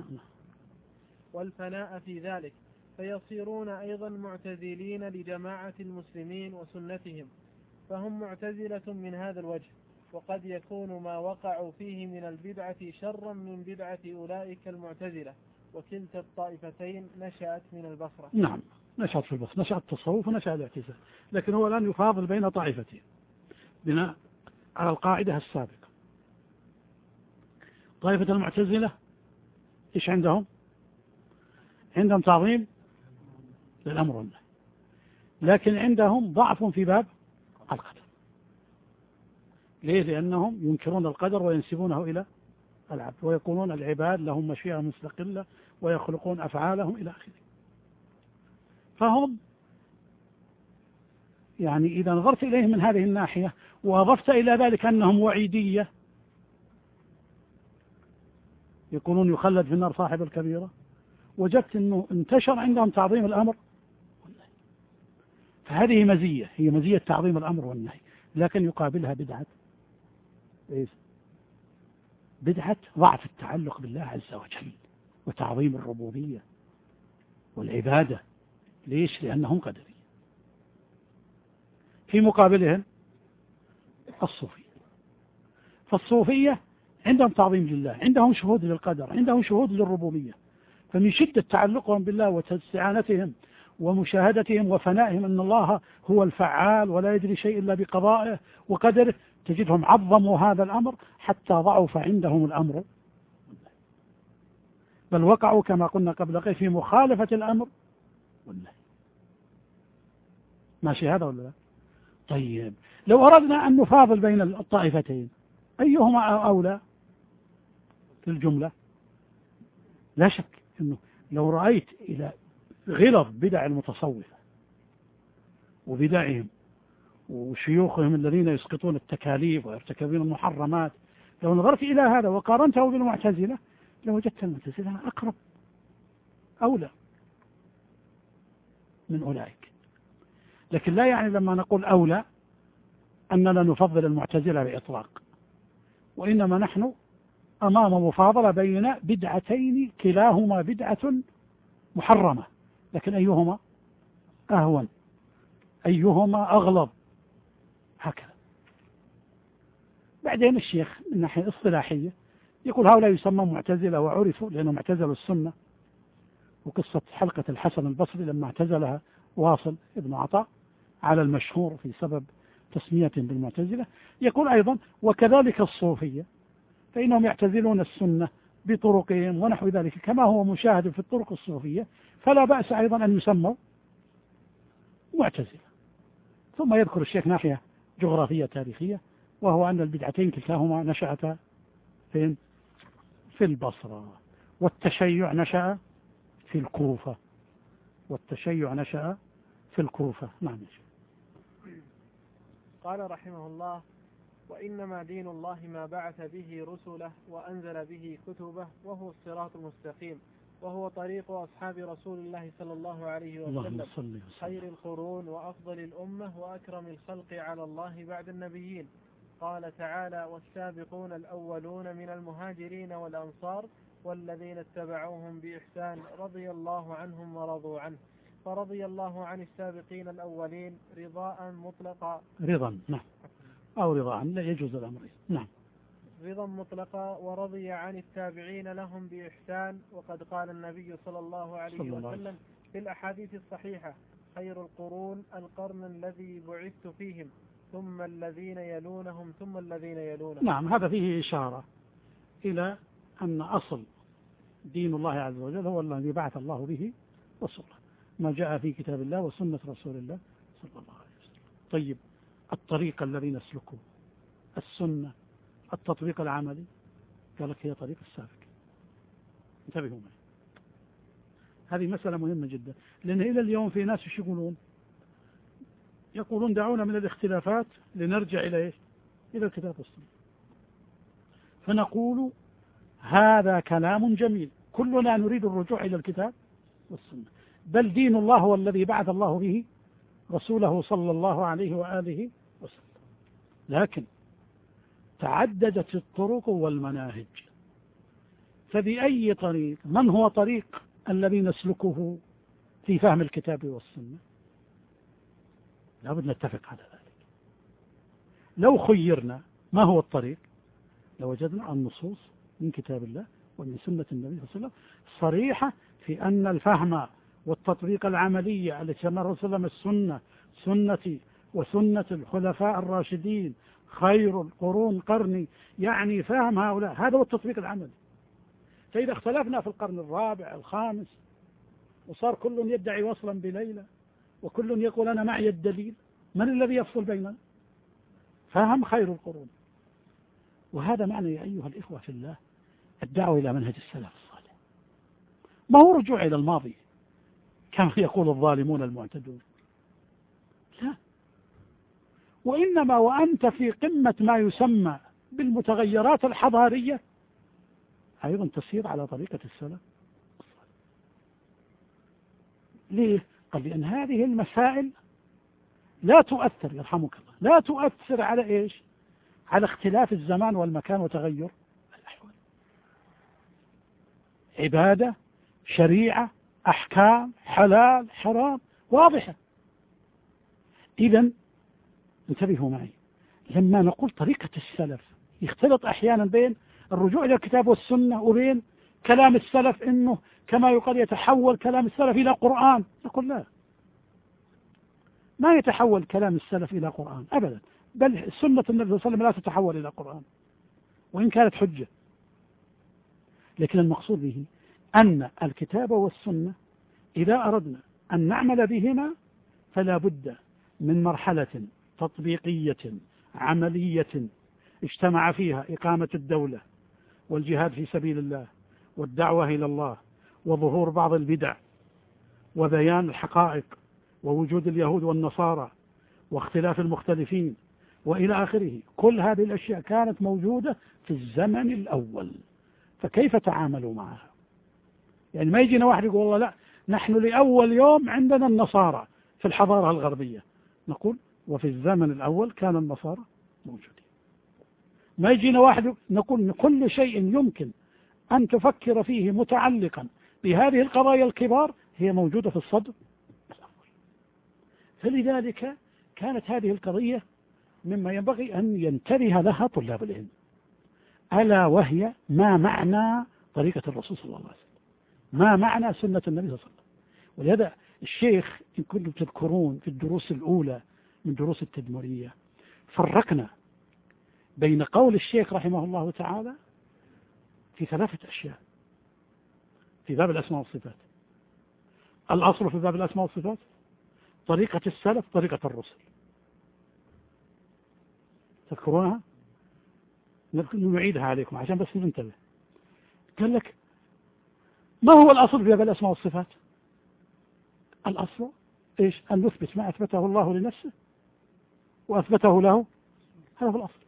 والفناء في ذلك فيصيرون أيضا معتزلين لجماعة المسلمين وسنتهم، فهم معتزلة من هذا الوجه. وقد يكون ما وقعوا فيه من البدعة شرا من بدعة أولئك المعتزلة، وكلتا الطائفتين نشأت من البصرة. نعم، نشأت في البصرة، نشأت التصوف ونشأ الاعتزال، لكن هو الآن يفاضل بين طائفتين بناء على القاعدة السابقة. طائفة المعتزلة إيش عندهم؟ عندهم تعظيم للأمر والنهي، لكن عندهم ضعف في باب القدر. ليه؟ لأنهم ينكرون القدر وينسبونه إلى العبد، ويقولون العباد لهم مشيئة مستقلة ويخلقون أفعالهم إلى آخره. فهم يعني إذا نظرت إليهم من هذه الناحية وأضفت إلى ذلك أنهم وعيدية، يقولون يخلد في النار صاحب الكبيرة، وجدت أنه انتشر عندهم تعظيم الأمر والنهي. فهذه مزية، هي مزية تعظيم الأمر والنهي، لكن يقابلها بدعة إيه؟ بدعة ضعف التعلق بالله عز وجل وتعظيم الربوبية والعبادة. ليش؟ لأنهم قدرية. في مقابلهم الصوفية. فالصوفية عندهم تعظيم لله، عندهم شهود للقدر، عندهم شهود للربوبية، فمن شدة تعلقهم بالله واستعانتهم ومشاهدتهم وفنائهم أن الله هو الفعال ولا يدري شيء إلا بقضائه وقدره، تجدهم عظموا هذا الأمر حتى ضعف عندهم الأمر، بل وقعوا كما قلنا قبل قليل في مخالفة الأمر والنهي. ماشي هذا ولا لا؟ طيب لو أردنا أن نفاضل بين الطائفتين أيهما أولى في الجملة؟ لا شك أنه لو رأيت إلى غلظ بدع المتصوفة وبدعهم وشيوخهم الذين يسقطون التكاليف ويرتكبون المحرمات، لو نظرت إلى هذا وقارنته بالمعتزلة لوجدت المعتزلة أقرب أولى من أولئك. لكن لا يعني لما نقول أولى أننا نفضل المعتزلة بإطلاق، وإنما نحن أمام مفاضلة بين بدعتين كلاهما بدعة محرمة، لكن أيهما أهون، أيهما أغلظ، هكذا. بعدين الشيخ من ناحية اصطلاحية يقول هؤلاء يسمى معتزلة وعرفوا لأنهم اعتزلوا السنة، وقصة حلقة الحسن البصري لما اعتزلها واصل ابن عطاء على المشهور في سبب تسمية بالمعتزلة. يقول أيضا وكذلك الصوفية فإنهم يعتزلون السنة بطرقهم ونحو ذلك كما هو مشاهد في الطرق الصوفية، فلا بأس أيضا أن يسموا معتزلة. ثم يذكر الشيخ ناحية جغرافية تاريخية، وهو أن البدعتين كلتاهما نشأتا فين؟ في البصرة، والتشيع نشأ في الكوفة، والتشيع نشأ في الكوفة. نعم. قال رحمه الله: وإنما دين الله ما بعث به رسله وأنزل به كتبه، وهو الصراط المستقيم، وهو طريق أصحاب رسول الله صلى الله عليه وسلم خير القرون وأفضل الأمة وأكرم الخلق على الله بعد النبيين. قال تعالى: والسابقون الأولون من المهاجرين والأنصار والذين اتبعوهم بإحسان رضي الله عنهم ورضوا عنه. فرضي الله عن السابقين الأولين رضاء مطلقا رضا نعم أو رضاء لا يجوز الأمر نعم رضا مطلقا، ورضي عن التابعين لهم بإحسان. وقد قال النبي صلى الله عليه صلى الله وسلم في الأحاديث الصحيحة: خير القرون القرن الذي بعثت فيهم ثم الذين يلونهم ثم الذين يلونهم. نعم، هذا فيه إشارة إلى أن أصل دين الله عز وجل هو الذي بعث الله به رسوله، ما جاء في كتاب الله وسنة رسول الله صلى الله عليه وسلم. طيب الطريق الذي نسلكه، السنة، التطبيق العملي، قال لك هي طريق السابق. انتبهوا معي، هذه مسألة مهمة جدا، لأن إلى اليوم في ناس ايش يقولون؟ يقولون دعونا من الاختلافات لنرجع إلى إيش؟ إلى الكتاب والسنة. فنقول هذا كلام جميل، كلنا نريد الرجوع إلى الكتاب والسنة، بل دين الله هو الذي بعث الله به رسوله صلى الله عليه وآله وسلم. لكن تعددت الطرق والمناهج، فبأي طريق، من هو طريق الذي نسلكه في فهم الكتاب والسنة؟ لابد نتفق على ذلك. لو خيرنا ما هو الطريق لوجدنا النصوص من كتاب الله ومن سنة النبي صلى الله عليه وسلم صريحة في أن الفهم والتطبيق العملي على كما رسول السنة سنتي وسنة الخلفاء الراشدين خير القرون قرني، يعني فهم هؤلاء، هذا هو التطبيق العملي. فإذا اختلفنا في القرن الرابع الخامس وصار كل يدعي وصلا بليلى وكل يقول أنا معي الدليل، من الذي يفصل بيننا؟ فهم خير القرون. وهذا معنى يا أيها الإخوة في الله الدعوة إلى منهج السلف الصالح، ما هو رجوع إلى الماضي كما يقول الظالمون المعتدون، لا، وإنما وأنت في قمة ما يسمى بالمتغيرات الحضارية أيضا تسير على طريقة السلف. ليه؟ قال لأن هذه المسائل لا تؤثر، يرحمك الله، لا تؤثر على إيش؟ على اختلاف الزمان والمكان وتغير الأحوال. عبادة، شريعة، أحكام، حلال، حرام، واضحة. إذن انتبهوا معي، لما نقول طريقة السلف يختلط أحيانا بين الرجوع إلى الكتاب والسنة وبين كلام السلف، إنه كما يقال يتحول كلام السلف إلى قرآن. نقول لا، ما يتحول كلام السلف إلى قرآن أبدا، بل سنة النبي صلى الله عليه وسلم لا تتحول إلى قرآن وإن كانت حجة. لكن المقصود به أن الكتاب والسنة إذا أردنا أن نعمل بهما فلا بد من مرحلة تطبيقية عملية اجتمع فيها إقامة الدولة والجهاد في سبيل الله والدعوة إلى الله وظهور بعض البدع وبيان الحقائق ووجود اليهود والنصارى واختلاف المختلفين وإلى آخره. كل هذه الأشياء كانت موجودة في الزمن الأول، فكيف تعاملوا معها؟ يعني ما يجينا واحد يقول والله لا، نحن لأول يوم عندنا النصارى في الحضارة الغربية، نقول وفي الزمن الأول كان النصارى موجودين. ما يجينا واحد نقول إن كل شيء يمكن أن تفكر فيه متعلقا بهذه القضايا الكبار هي موجودة في الصدر الأول. فلذلك كانت هذه القضية مما ينبغي أن ينتبه لها طلاب العلم، ألا وهي ما معنى طريقة الرسول صلى الله عليه وسلم، ما معنى سنة النبي صلى الله عليه وسلم. ولهذا الشيخ إن كنتم تذكرون في الدروس الأولى من دروس التدمرية فرقنا بين قول الشيخ رحمه الله تعالى في ثلاثة أشياء في باب الأسماء والصفات. الأصل في باب الأسماء والصفات طريقة السلف، طريقة الرسل، تذكرونها؟ نعيدها عليكم عشان بس ننتبه. قال لك ما هو الأصل في باب الأسماء والصفات؟ الأصل إيش؟ أن نثبت ما أثبته الله لنفسه وأثبته له، هذا هو الأصل،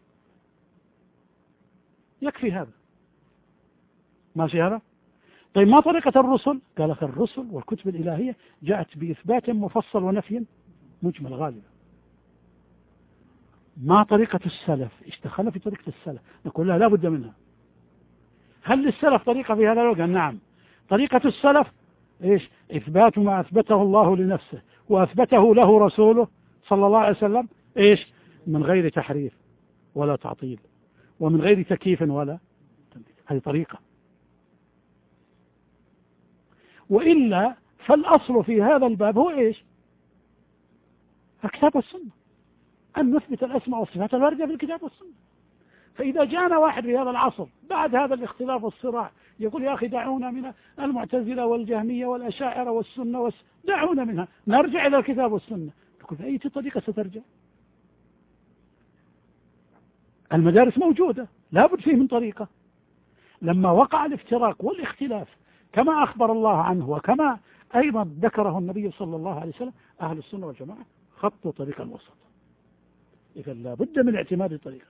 يكفي هذا، ماشي هذا؟ طيب ما طريقة الرسل؟ قال لك الرسل والكتب الإلهية جاءت بإثبات مفصل ونفي مجمل غالبا. ما طريقة السلف؟ اشتغل في طريقة السلف، نقول لا لا بد منها. هل للسلف طريقة في هذا الوقت؟ نعم. طريقة السلف إيش؟ إثبات ما أثبته الله لنفسه وأثبته له رسوله صلى الله عليه وسلم، إيش؟ من غير تحريف ولا تعطيل ومن غير تكييف ولا تمثيل. هذه طريقة. وإلا فالأصل في هذا الباب هو إيش؟ الكتاب والسنة، أن نثبت الأسماء والصفات الواردة في الكتاب والسنة. فإذا جاءنا واحد في هذا العصر بعد هذا الاختلاف والصراع يقول يا أخي دعونا من المعتزلة والجهمية والأشاعرة والسنة والس... دعونا منها، نرجع إلى الكتاب والسنة. تقول بأي طريقة سترجع؟ المدارس موجودة لا بد فيه من طريقة. لما وقع الافتراق والاختلاف كما أخبر الله عنه وكما أيضا ذكره النبي صلى الله عليه وسلم، أهل السنة والجماعة خطوا طريق الوسط. إذا لا بد من اعتماد طريقة،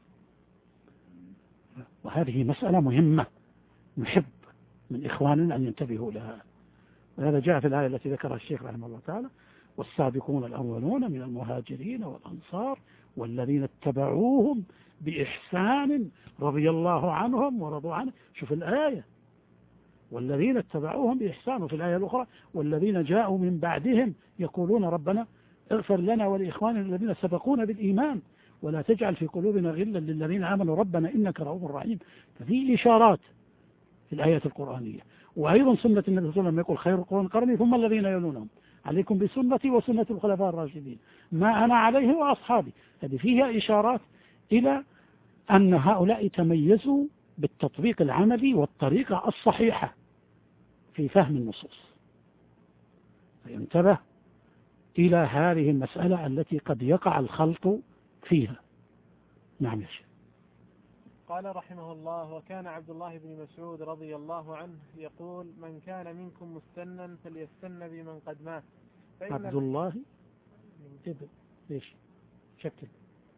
وهذه مسألة مهمة نحب من إخواننا أن ينتبهوا لها. وهذا جاء في الآية التي ذكرها الشيخ رحمه الله تعالى: والسابقون الأولون من المهاجرين والأنصار والذين اتبعوهم بإحسان رضي الله عنهم ورضوا عنه. شوف الآية، والذين اتبعوهم بإحسان، وفي الآية الأخرى: والذين جاءوا من بعدهم يقولون ربنا اغفر لنا ولإخواننا الذين سبقونا بالإيمان ولا تجعل في قلوبنا غلا للذين آمنوا ربنا إنك رؤوف رحيم. ففي إشارات في الآية القرآنية. وأيضا سنة النبي صلى الله عليه وسلم يقول: خير القرون قرني ثم الذين يلونهم عليكم بسنتي وسنة الخلفاء الراشدين ما أنا عليه وأصحابي. هذه فيها إشارات إلى أن هؤلاء تميزوا بالتطبيق العملي والطريقة الصحيحة في فهم النصوص. فينتبه إلى هذه المسألة التي قد يقع الخلط فيها. نعم يا شيخ. قال رحمه الله: وكان عبد الله بن مسعود رضي الله عنه يقول: من كان منكم مستنا فليستن بمن قد مات. عبد الله ابن ليش شكل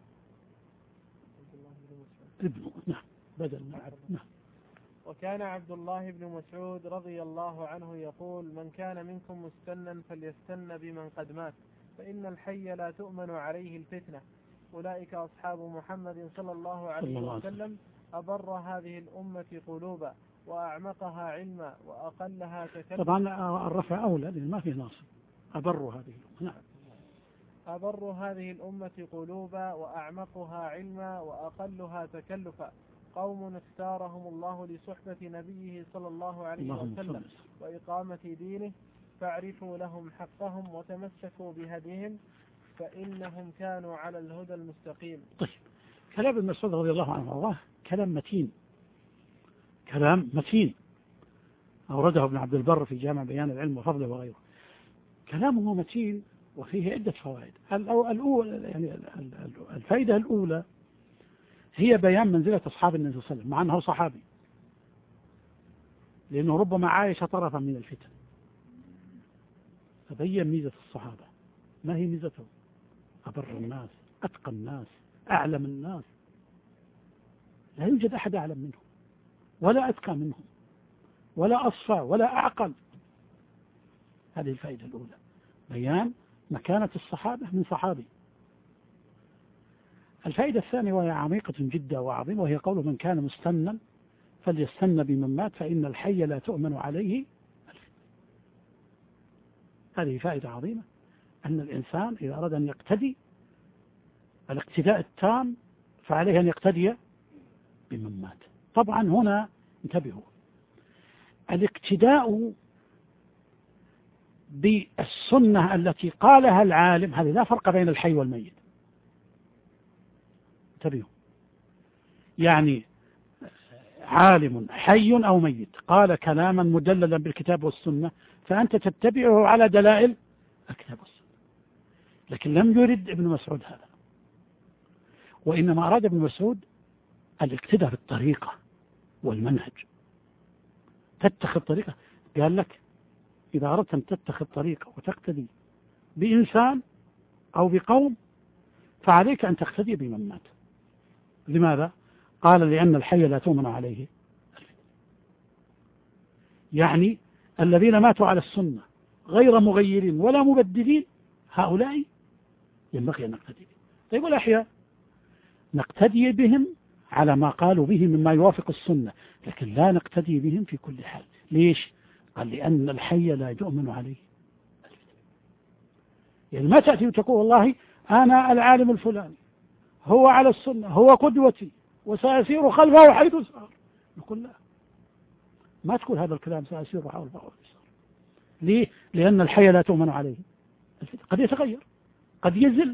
ابن نعم بدل نعم. وكان عبد الله بن مسعود رضي الله عنه يقول: من كان منكم مستنا فليستن بمن قد مات، فإن الحي لا تؤمن عليه الفتنة. أولئك أصحاب محمد صلى الله عليه وسلم، أبر هذه الأمة قلوبا وأعمقها علما وأقلها تكلفا. طبعا الرفع أولى لأن ما في ناصب. أبر هذه الأمة. نعم. أبر هذه الأمة قلوبا وأعمقها علما وأقلها تكلفا، قوم اختارهم الله لصحبة نبيه صلى الله عليه وسلم وإقامة دينه، فاعرفوا لهم حقهم وتمسكوا بهديهم فإنهم كانوا على الهدى المستقيم. طيب، كلام ابن مسعود رضي الله عنه وارضاه كلام متين، كلام متين أورده ابن عبد البر في جامع بيان العلم وفضله وغيره. كلامه متين وفيه عدة فوائد. الأولى يعني الفائدة الأولى هي بيان منزلة أصحاب النبي صلى الله عليه وسلم، مع أنه صحابي، لأنه ربما عايش طرفا من الفتن، فبين ميزة الصحابة. ما هي ميزتهم؟ أبر الناس، أتقى الناس، أعلم الناس، لا يوجد أحد أعلم منهم ولا أتقى منهم ولا أصفى ولا أعقل. هذه الفائدة الأولى، بيان مكانة الصحابة من صحابي. الفائدة الثانية وهي عميقة جدا وعظيمة، وهي قول: من كان مستنا فليستن بمن مات فإن الحي لا تؤمن عليه الفتنة. هذه فائدة عظيمة، أن الإنسان إذا أراد أن يقتدي الاقتداء التام فعليه أن يقتدي بمن مات. طبعا هنا انتبهوا، الاقتداء بالسنة التي قالها العالم هذه لا فرق بين الحي والميت. انتبهوا، يعني عالم حي أو ميت قال كلاما مدللا بالكتاب والسنة فأنت تتبعه على دلائل الكتاب والسنة. لكن لم يرد ابن مسعود هذا، وإنما أراد ابن مسعود الاقتداء بالطريقة والمنهج. تتخذ طريقة، قال لك إذا أردت أن تتخذ طريقة وتقتدي بإنسان أو بقوم فعليك أن تقتدي بمن مات. لماذا؟ قال: لأن الحي لا تؤمن عليه الفتنة. يعني الذين ماتوا على السنة غير مغيرين ولا مبدلين هؤلاء ينبغي أن نقتدي بهم. طيب والأحياء نقتدي بهم على ما قالوا به مما يوافق السنة، لكن لا نقتدي بهم في كل حال. ليش؟ قال: لأن الحي لا يؤمن عليه الفتنة. يعني ما تأتي وتقول والله أنا العالم الفلاني هو على السنة هو قدوتي وسأسير خلفه حيث سار. نقول لا، ما تقول هذا الكلام سأسير خلفه حيث سار. ليه؟ لأن الحي لا تؤمن عليه الفتنة، قد يتغير قد يزل.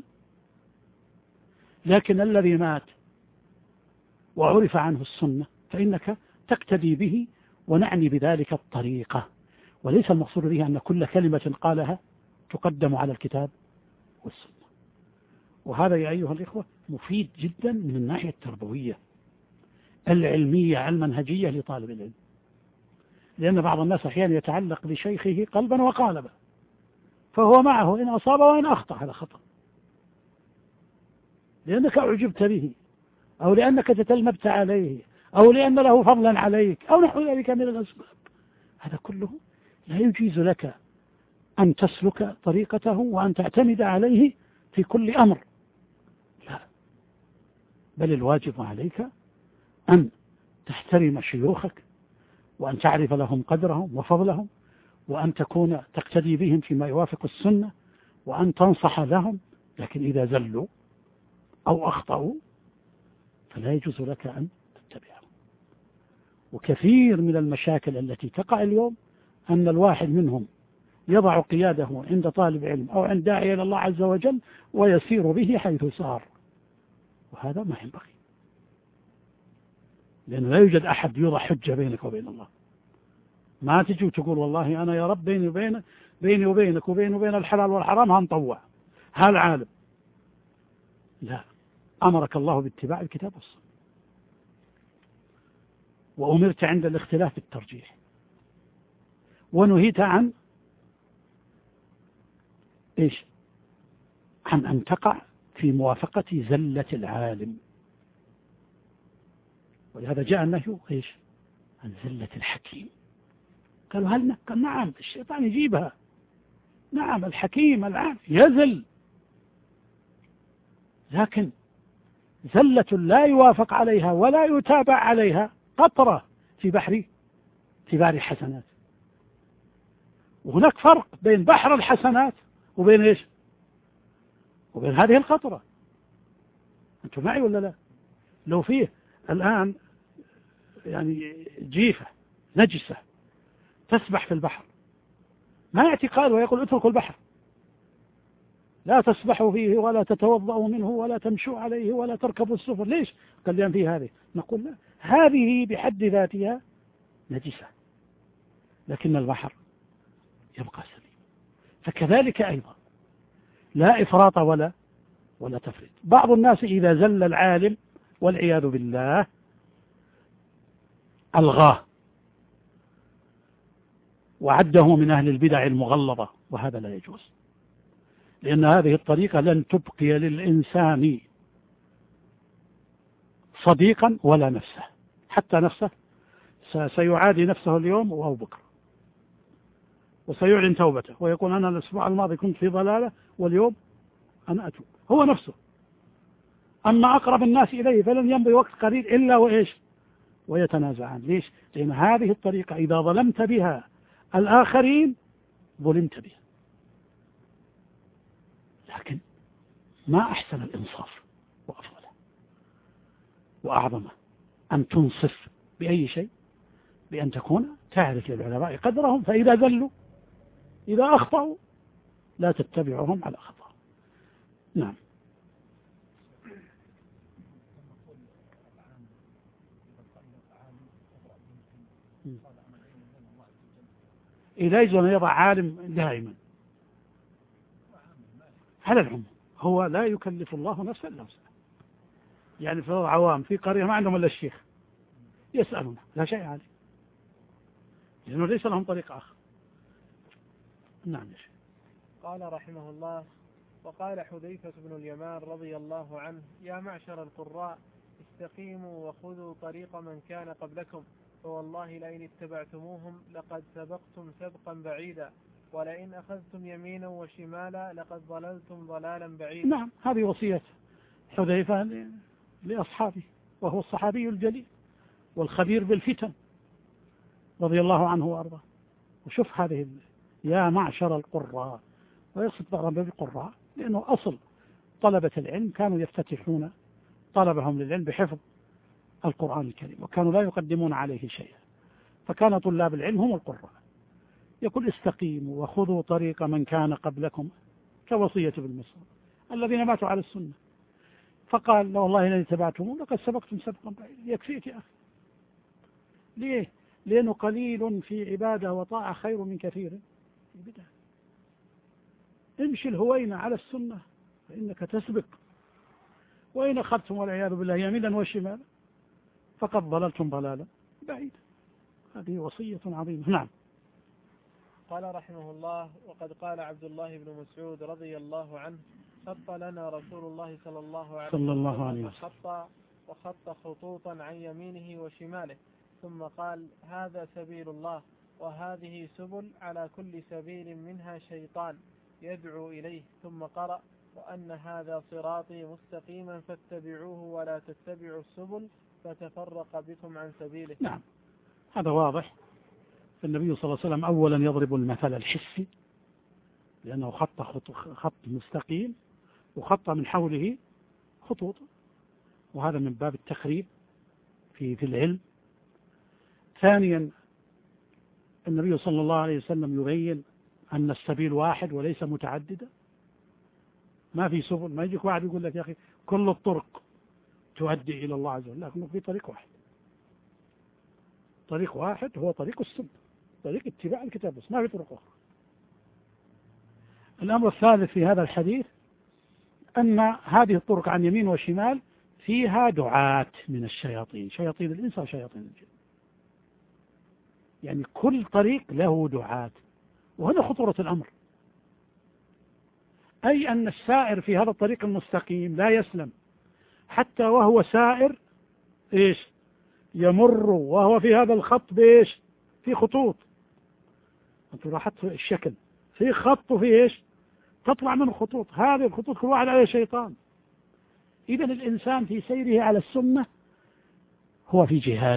لكن الذي مات وعرف عنه السنة فإنك تقتدي به، ونعني بذلك الطريقة. وليس المقصود به أن كل كلمة قالها تقدم على الكتاب والسنة. وهذا يا أيها الإخوة مفيد جدا من الناحية التربوية العلمية المنهجية لطالب العلم، لأن بعض الناس أحيانا يتعلق بشيخه قلبا وقالبا، فهو معه إن أصاب وإن أخطأ، هذا خطأ، لأنك أعجبت به، أو لأنك تتلمبت عليه، أو لأن له فضلا عليك، أو نحو ذلك من الأسباب. هذا كله لا يجيز لك أن تسلك طريقته وأن تعتمد عليه في كل أمر، لا، بل الواجب عليك أن تحترم شيوخك، وأن تعرف لهم قدرهم وفضلهم، وأن تكون تقتدي بهم فيما يوافق السنة، وأن تنصح لهم. لكن إذا زلوا أو أخطأوا فلا يجوز لك أن تتبعهم. وكثير من المشاكل التي تقع اليوم أن الواحد منهم يضع قياده عند طالب علم أو عند داعية إلى الله عز وجل ويسير به حيث سار، وهذا ما ينبغي، لأنه لا يوجد أحد يوضع حجة بينك وبين الله. ما تجي وتقول والله أنا يا رب بيني وبينك بيني وبينك وبيني وبين الحلال والحرام هنطوع هذا عالم، لا، أمرك الله باتباع الكتاب والسنة، وأمرت عند الاختلاف بالترجيح، ونهيت عن إيش؟ عن أن تقع في موافقة زلة العالم. ولهذا جاء النهي إيش؟ عن زلة الحكيم. قالوا هل قال نعم، الشيطان يجيبها، نعم، الحكيم العالم يزل، لكن زلة لا يوافق عليها ولا يتابع عليها قطرة في بحر في بحر الحسنات. وهناك فرق بين بحر الحسنات وبين إيش؟ وبين هذه القطرة. أنتم معي ولا لا؟ لو فيه الآن يعني جيفة نجسة تسبح في البحر، ما يأتي قال ويقول اتركوا البحر، لا تسبحوا فيه ولا تتوضأوا منه ولا تمشوا عليه ولا تركبوا السفن. ليش؟ قال لأن فيه هذه. نقول لا، هذه بحد ذاتها نجسة، لكن البحر يبقى سليم. فكذلك أيضا لا إفراط ولا ولا تفريط. بعض الناس إذا زل العالم والعياذ بالله ألغاه وعده من أهل البدع المغلظة، وهذا لا يجوز، لأن هذه الطريقة لن تبقي للإنسان صديقا ولا نفسه، حتى نفسه سيعادي نفسه اليوم أو بكرة، وسيعلن توبته ويقول أنا الأسبوع الماضي كنت في ضلالة واليوم أنا أتوب، هو نفسه. أما أقرب الناس إليه فلن يمضي وقت قليل إلا وإيش؟ ويتنازعان. ليش؟ لأن هذه الطريقة إذا ظلمت بها الآخرين ظلمت بها. لكن ما أحسن الإنصاف وأفضله وأعظمه أن تنصف بأي شيء، بأن تكون تعرف للعلماء قدرهم، فإذا ذلوا إذا أخطأوا لا تتبعهم على خطأ. نعم. إذا يجب أن يضع عالم دائما على العموم، هو لا يكلف الله نفسا إلا وسعها. يعني في عوام في قرية ما عندهم إلا الشيخ يسألون لا شيء عليه، لأنه ليس لهم طريق آخر. نعم يا شيخ. قال رحمه الله: وقال حذيفة بن اليمان رضي الله عنه: يا معشر القراء، استقيموا وخذوا طريق من كان قبلكم، فوالله لئن اتبعتموهم لقد سبقتم سبقا بعيدا، ولئن أخذتم يمينا وشمالا لقد ضللتم ضلالا بعيدا. نعم، هذه وصية حذيفة لأصحابه، وهو الصحابي الجليل والخبير بالفتن رضي الله عنه وأرضاه. وشوف هذه يا معشر القراء، ويقصد بعضهم بالقراء لأنه أصل طلبة العلم كانوا يفتتحون طلبهم للعلم بحفظ القرآن الكريم، وكانوا لا يقدمون عليه شيئا، فكان طلاب العلم هم القراء. يقول استقيموا وخذوا طريق من كان قبلكم، كوصية بالمصر الذين ماتوا على السنة. فقال: لو والله لن اتبعتموه لقد سبقتم سبقا بعيدا. يكفيك يا أخي. ليه؟ لأنه قليل في عبادة وطاعة خير من كثير في بدعة. امشي الهوينة على السنة فإنك تسبق، وإن أخذتم والعياذ بالله يمينا وشمالا فقد ضللتم ضلالا بعيدا. هذه وصية عظيمة. نعم. قال رحمه الله: وقد قال عبد الله بن مسعود رضي الله عنه: خط لنا رسول الله صلى الله عليه صلى الله عليه وسلم وسلم خط وخط خطوطا عن يمينه وشماله، ثم قال: هذا سبيل الله، وهذه سبل، على كل سبيل منها شيطان يدعو إليه، ثم قرأ: وأن هذا صراطي مستقيما فاتبعوه ولا تتبعوا السبل فتفرق بكم عن سبيله. نعم، هذا واضح. النبي صلى الله عليه وسلم أولا يضرب المثل الحسي، لأنه خط خط مستقيم وخط من حوله خطوط، وهذا من باب التقريب في في العلم. ثانيا النبي صلى الله عليه وسلم يبين أن السبيل واحد وليس متعددا، ما في سبل. ما يجيك واحد يقول لك يا أخي كل الطرق تؤدي إلى الله عز وجل، لكن في طريق واحد. طريق واحد هو طريق السنة، طريق اتباع الكتاب، بس ما في طرق أخرى. الأمر الثالث في هذا الحديث أن هذه الطرق عن يمين وشمال فيها دعاة من الشياطين، شياطين الإنس وشياطين الجن، يعني كل طريق له دعاة. وهنا خطورة الأمر، أي أن السائر في هذا الطريق المستقيم لا يسلم حتى وهو سائر إيش يمر وهو في هذا الخط بإيش في خطوط. أنتم لاحظتوا الشكل، في خط وفي إيش تطلع منه خطوط، هذه الخطوط كل واحد عليه شيطان. إذن الإنسان في سيره على السنة هو في جهاد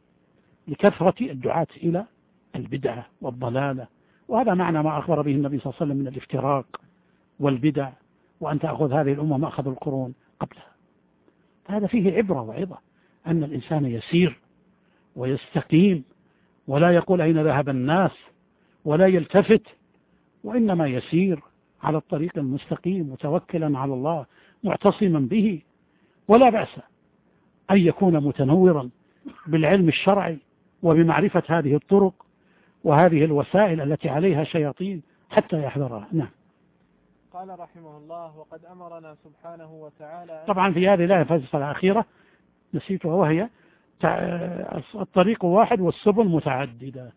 لكثرة الدعاة إلى البدعة والضلالة، وهذا معنى ما أخبر به النبي صلى الله عليه وسلم من الافتراق والبدع، وأن تأخذ هذه الأمة ما أخذ القرون قبلها. فهذا فيه عبرة وعظة أن الإنسان يسير ويستقيم، ولا يقول أين ذهب الناس، ولا يلتفت، وإنما يسير على الطريق المستقيم متوكلا على الله معتصما به. ولا بأس أن يكون متنورا بالعلم الشرعي وبمعرفة هذه الطرق وهذه الوسائل التي عليها شياطين حتى يحذرها. نعم. قال رحمه الله: وقد أمرنا سبحانه وتعالى. طبعا في هذه الآية الفلسفة الأخيرة نسيتها، وهي الطريق واحد والسبل متعددة.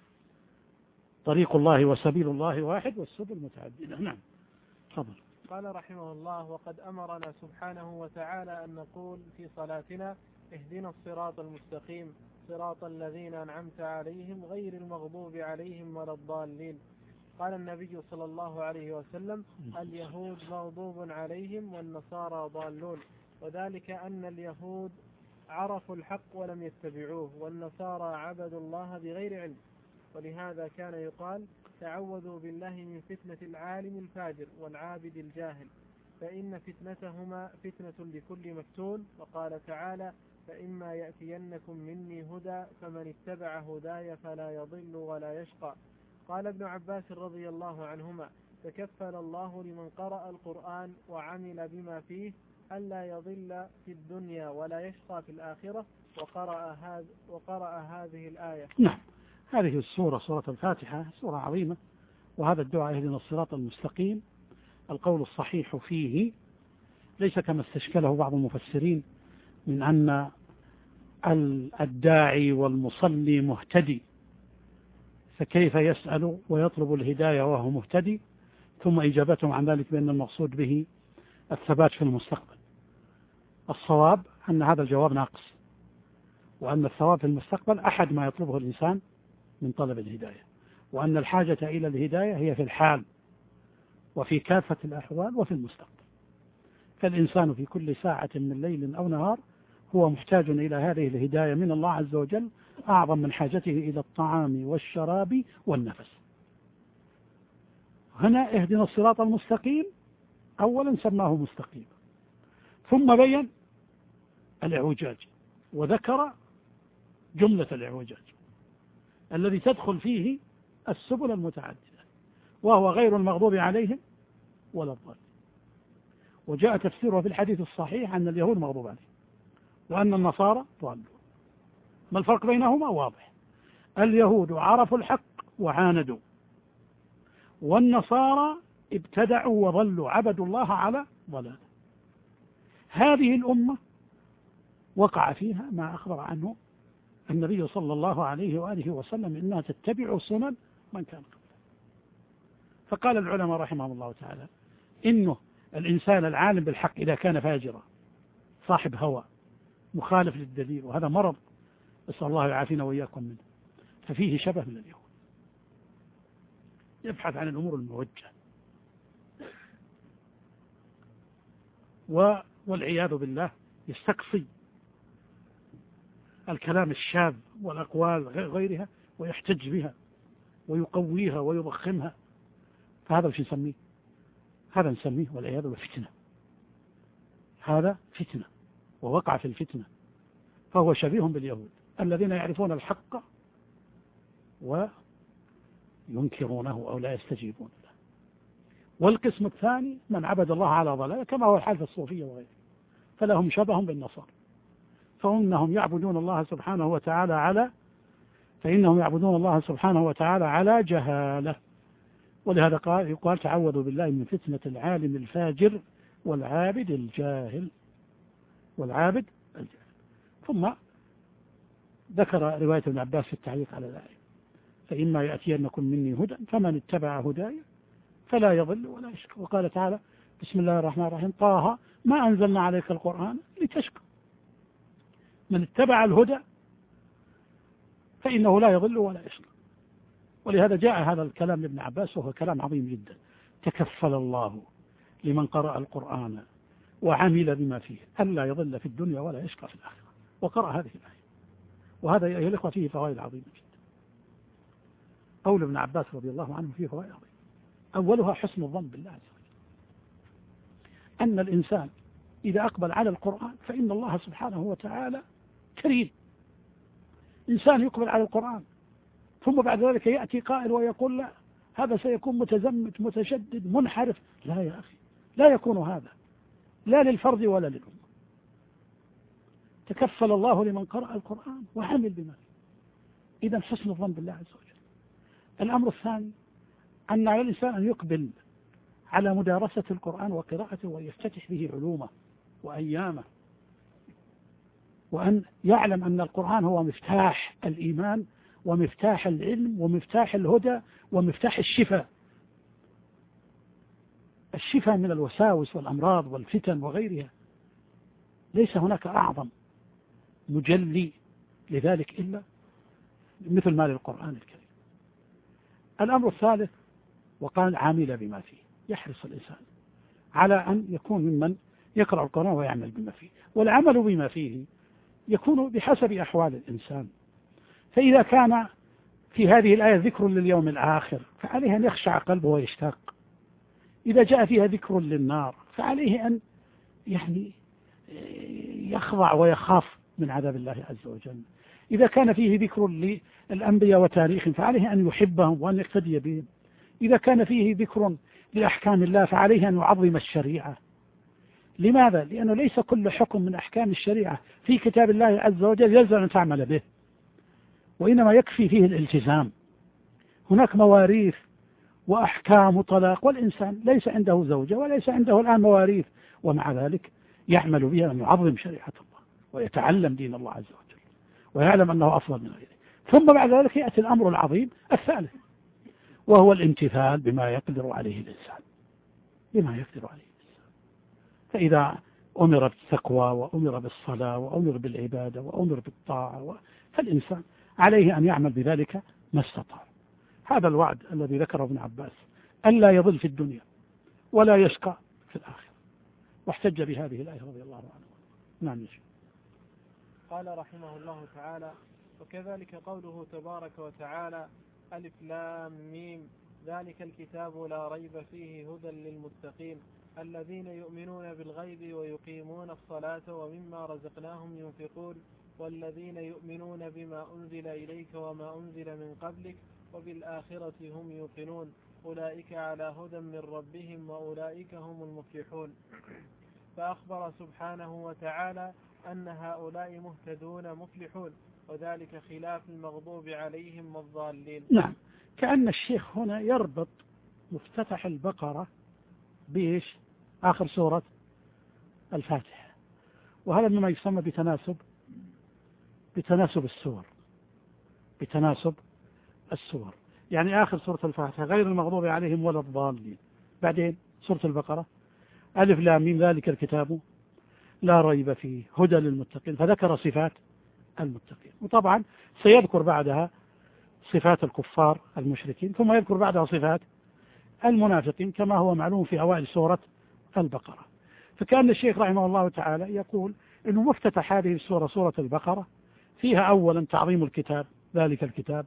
طريق الله وسبيل الله واحد والسبل متعددة. نعم. تفضل. قال رحمه الله: وقد أمرنا سبحانه وتعالى أن نقول في صلاتنا: اهدنا الصراط المستقيم، صراط الذين أنعمت عليهم غير المغضوب عليهم ولا الضالين. قال النبي صلى الله عليه وسلم: اليهود مغضوب عليهم والنصارى ضالون، وذلك أن اليهود عرفوا الحق ولم يتبعوه، والنصارى عبدوا الله بغير علم. ولهذا كان يقال: تعوذوا بالله من فتنة العالم الفاجر والعابد الجاهل، فإن فتنتهما فتنة لكل مفتون. وقال تعالى: فإما يأتينكم مني هدى فمن اتبع هداي فلا يضل ولا يشقى. قال ابن عباس رضي الله عنهما: تكفل الله لمن قرأ القرآن وعمل بما فيه ألا يضل في الدنيا ولا يشقى في الآخرة، وقرأ, هذ وقرأ هذه الآية. نعم، هذه السورة سورة الفاتحة سورة عظيمة، وهذا الدعاء اهدنا الصراط المستقيم القول الصحيح فيه ليس كما استشكله بعض المفسرين من أن الداعي والمصلي مهتدي، فكيف يسأل ويطلب الهداية وهو مهتدي، ثم إجابتهم عن ذلك بأن المقصود به الثبات في المستقبل. الصواب أن هذا الجواب ناقص، وأن الثواب في المستقبل أحد ما يطلبه الإنسان من طلب الهداية، وأن الحاجة إلى الهداية هي في الحال وفي كافة الأحوال وفي المستقبل. فالإنسان في كل ساعة من ليل أو نهار هو محتاج إلى هذه الهداية من الله عز وجل أعظم من حاجته إلى الطعام والشراب والنفس. هنا اهدنا الصراط المستقيم أولا سماه مستقيم، ثم بين الإعوجاج وذكر جملة الإعوجاج الذي تدخل فيه السبل المتعددة، وهو غير المغضوب عليهم ولا الضالين. وجاء تفسيره في الحديث الصحيح أن اليهود مغضوب عليهم وأن النصارى ضالون. ما الفرق بينهما؟ واضح. اليهود عرفوا الحق وعاندوا، والنصارى ابتدعوا وضلوا، عبدوا الله على ضلال. هذه الأمة وقع فيها ما أخبر عنه النبي صلى الله عليه وآله وسلم إنها تتبع سنن من كان قبله. فقال العلماء رحمهم الله تعالى إنه الإنسان العالم بالحق إذا كان فاجرا صاحب هوى مخالف للدليل، وهذا مرض أسأل الله يعافينا وإياكم منه، ففيه شبه من اليهود، يبحث عن الأمور الموجهة والعياذ بالله يستقصي الكلام الشاذ والأقوال غيرها ويحتج بها ويقويها ويضخمها. فهذا وش نسميه؟ هذا نسميه والعياذ بالله فتنة. هذا فتنة ووقع في الفتنة، فهو شبيه باليهود الذين يعرفون الحق وينكرونه أو لا يستجيبون له. والقسم الثاني من عبد الله على ضلال كما هو الحال في الصوفية وغيره، فلهم شبه بالنصارى، فإنهم يعبدون الله سبحانه وتعالى على فإنهم يعبدون الله سبحانه وتعالى على جهالة. ولهذا قال يقال تعوذوا بالله من فتنة العالم الفاجر والعابد الجاهل والعابد الجاهل. ثم ذكر رواية ابن عباس في التعليق على الآية فإما يأتينكم مني هدى فمن اتبع هداي فلا يضل ولا يشقى. وقال تعالى بسم الله الرحمن الرحيم طه ما أنزلنا عليك القرآن لتشقى. من اتبع الهدى فإنه لا يضل ولا يشقى. ولهذا جاء هذا الكلام لابن عباس وهو كلام عظيم جدا. تكفل الله لمن قرأ القرآن وعمل بما فيه ألا يضل في الدنيا ولا يشقى في الآخرة. وقرأ هذه الآية، وهذا يا الإخوة فيه فوائد عظيمة جدا. قول ابن عباس رضي الله عنه فيه فوائد عظيمة. أولها حسن الظن بالله عز وجل، أن الإنسان إذا أقبل على القرآن فإن الله سبحانه وتعالى كريم. إنسان يقبل على القرآن ثم بعد ذلك يأتي قائل ويقول لا هذا سيكون متزمت متشدد منحرف، لا يا أخي، لا يكون هذا لا للفرد ولا للأمة. تكفل الله لمن قرأ القرآن وعمل بما فيه. إذن حسن الظن بالله عز وجل. الأمر الثاني أن على الإنسان أن يقبل على مدارسة القرآن وقراءته ويفتتح به علومه وأيامه، وأن يعلم أن القرآن هو مفتاح الإيمان ومفتاح العلم ومفتاح الهدى ومفتاح الشفاء، الشفاء من الوساوس والأمراض والفتن وغيرها. ليس هناك أعظم مجلي لذلك إلا مثل ما للقرآن الكريم. الأمر الثالث وقال عامل بما فيه، يحرص الإنسان على أن يكون ممن يقرأ القرآن ويعمل بما فيه. والعمل بما فيه يكون بحسب أحوال الإنسان. فإذا كان في هذه الآية ذكر لليوم الآخر فعليه أن يخشع قلبه ويشتاق. إذا جاء فيها ذكر للنار فعليه أن يعني يخضع ويخاف من عذاب الله عز وجل. إذا كان فيه ذكر للأنبياء وتاريخهم فعليه أن يحبهم وأن يقتدي بهم. إذا كان فيه ذكر لأحكام الله فعليه أن يعظم الشريعة. لماذا؟ لأنه ليس كل حكم من أحكام الشريعة في كتاب الله عز وجل يلزم أن تعمل به، وإنما يكفي فيه الالتزام. هناك مواريث وأحكام طلاق، والإنسان ليس عنده زوجة وليس عنده الآن مواريث، ومع ذلك يعمل بها أن يعظم شريعة الله ويتعلم دين الله عز وجل ويعلم أنه أفضل من غيره. ثم بعد ذلك يأتي الأمر العظيم الثالث وهو الامتثال بما يقدر عليه الإنسان، بما يقدر عليه الإنسان. فإذا أمر بالتقوى وأمر بالصلاة وأمر بالعبادة وأمر بالطاعة فالإنسان عليه أن يعمل بذلك ما استطاع. هذا الوعد الذي ذكره ابن عباس ألا يضل في الدنيا ولا يشقى في الآخرة، واحتج بهذه الآية رضي الله عنه. نعم يا شيخ. قال رحمه الله تعالى: وكذلك قوله تبارك وتعالى: ألف لام ميم ذلك الكتاب لا ريب فيه هدى للمتقين الذين يؤمنون بالغيب ويقيمون الصلاة ومما رزقناهم ينفقون والذين يؤمنون بما أنزل إليك وما أنزل من قبلك وبالآخرة هم يوقنون أولئك على هدى من ربهم وأولئك هم المفلحون. فأخبر سبحانه وتعالى أن هؤلاء مهتدون مفلحون، وذلك خلاف المغضوب عليهم والضالين. نعم، كأن الشيخ هنا يربط مفتتح البقرة بإيش؟ آخر سورة الفاتحة. وهذا مما يسمى بتناسب بتناسب السور بتناسب السور يعني آخر سورة الفاتحة غير المغضوب عليهم ولا الضالين. بعدين سورة البقرة ألف لام ميم ذلك الكتاب لا ريب فيه هدى للمتقين، فذكر صفات المتقين. وطبعا سيذكر بعدها صفات الكفار المشركين، ثم يذكر بعدها صفات المنافقين كما هو معلوم في أوائل سورة البقرة. فكان الشيخ رحمه الله تعالى يقول إنه مفتتح هذه السورة سورة البقرة فيها أولا تعظيم الكتاب ذلك الكتاب،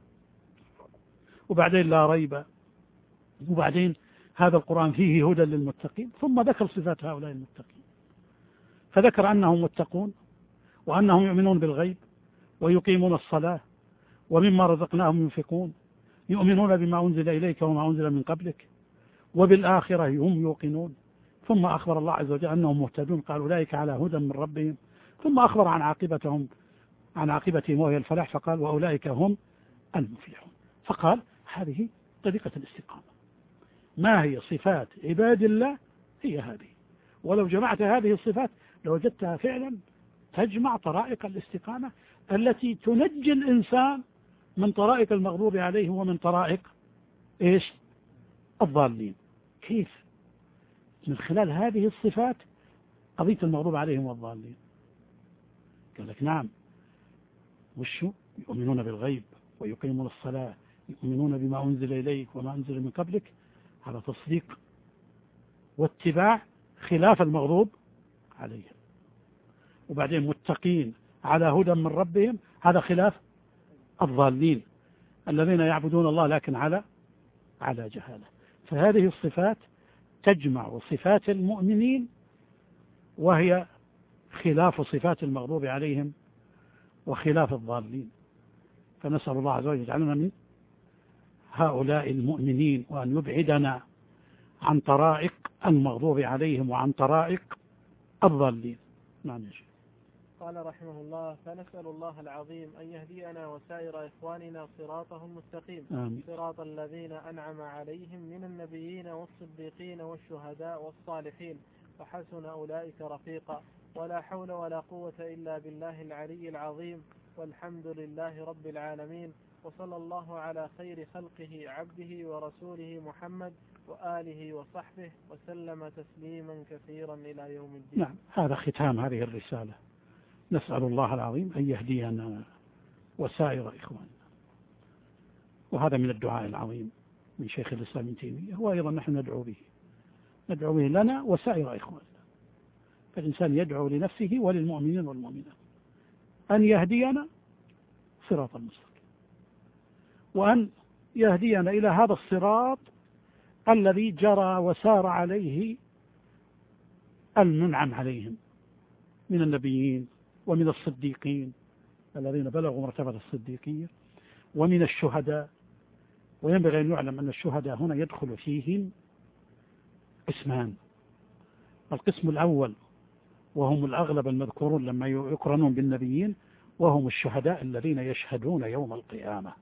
وبعدين لا ريب، وبعدين هذا القرآن فيه هدى للمتقين، ثم ذكر صفات هؤلاء المتقين، فذكر أنهم متقون وأنهم يؤمنون بالغيب ويقيمون الصلاة ومما رزقناهم ينفقون، يؤمنون بما أنزل إليك وما أنزل من قبلك وبالآخرة هم يوقنون. ثم أخبر الله عز وجل أنهم مهتدون، قال أولئك على هدى من ربهم، ثم أخبر عن عاقبتهم عن عاقبتهم وهي الفلاح، فقال وأولئك هم المفلحون. فقال هذه طريقة الاستقامة. ما هي صفات عباد الله؟ هي هذه، ولو جمعت هذه الصفات لوجدتها فعلا تجمع طرائق الاستقامة التي تنجي الإنسان من طرائق المغضوب عليهم ومن طرائق إيش؟ الضالين. كيف؟ من خلال هذه الصفات قضية المغضوب عليهم والضالين. قال لك نعم، وشو؟ يؤمنون بالغيب ويقيمون الصلاة، يؤمنون بما أنزل إليك وما أنزل من قبلك، هذا تصديق واتباع خلاف المغضوب عليهم. وبعدين متقين على هدى من ربهم، هذا خلاف الضالين الذين يعبدون الله لكن على على جهالة. فهذه الصفات تجمع صفات المؤمنين وهي خلاف صفات المغضوب عليهم وخلاف الضالين. فنسأل الله عز وجل يجعلنا من هؤلاء المؤمنين، وأن يبعدنا عن طرائق المغضوب عليهم وعن طرائق الضالين. نعم يا شيخ. قال رحمه الله: فنسأل الله العظيم أن يهدينا وسائر إخواننا صراطه المستقيم، آمين. صراط الذين أنعم عليهم من النبيين والصديقين والشهداء والصالحين، وحسن أولئك رفيقا، ولا حول ولا قوة إلا بالله العلي العظيم، والحمد لله رب العالمين، وصلى الله على خير خلقه عبده ورسوله محمد وآله وصحبه وسلم تسليما كثيرا إلى يوم الدين. نعم، هذا ختام هذه الرسالة. نسأل الله العظيم أن يهدينا وسائر إخواننا، وهذا من الدعاء العظيم من شيخ الإسلام ابن تيمية، وأيضا نحن ندعو به ندعو به لنا وسائر إخواننا. فالإنسان يدعو لنفسه وللمؤمنين والمؤمنات أن يهدينا صراط المستقيم، وأن يهدينا إلى هذا الصراط الذي جرى وسار عليه المنعم عليهم من النبيين ومن الصديقين الذين بلغوا مرتبة الصديقية ومن الشهداء. وينبغي أن يعلم أن الشهداء هنا يدخل فيهم قسمان: القسم الأول وهم الأغلب المذكورون لما يقرنون بالنبيين، وهم الشهداء الذين يشهدون يوم القيامة،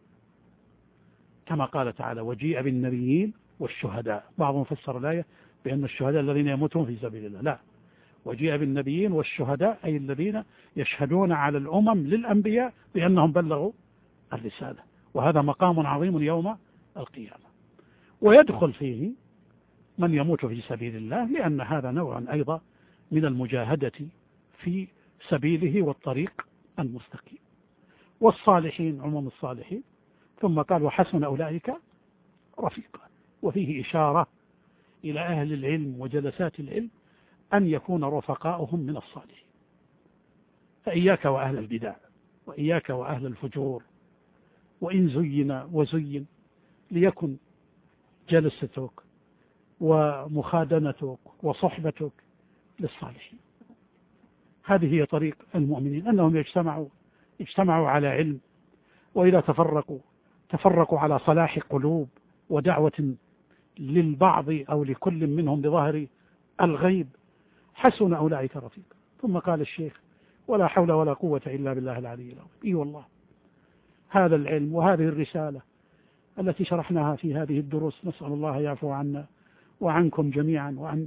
كما قال تعالى: وجيء بالنبيين والشهداء. بعضهم فسر الآية بأن الشهداء الذين يموتون في سبيل الله، لا، وجيء بالنبيين والشهداء أي الذين يشهدون على الأمم للأنبياء بأنهم بلغوا الرسالة، وهذا مقام عظيم يوم القيامة. ويدخل فيه من يموت في سبيل الله، لأن هذا نوع أيضا من المجاهدة في سبيله والطريق المستقيم. والصالحين عموم الصالحين، ثم قال: وحسن أولئك رفيقا. وفيه إشارة إلى أهل العلم وجلسات العلم أن يكون رفقاؤهم من الصالحين. فإياك وأهل البدع، وإياك وأهل الفجور، وإن زين وزين ليكن جلستك ومخادنتك وصحبتك للصالحين. هذه هي طريق المؤمنين، أنهم يجتمعوا اجتمعوا على علم، وإذا تفرقوا تفرقوا على صلاح قلوب ودعوة للبعض أو لكل منهم بظاهر الغيب. حسن أولئك رفيقا. ثم قال الشيخ: ولا حول ولا قوة إلا بالله العلي العظيم. إي والله، هذا العلم وهذه الرسالة التي شرحناها في هذه الدروس، نسأل الله يعفو عنا وعنكم جميعا، وأن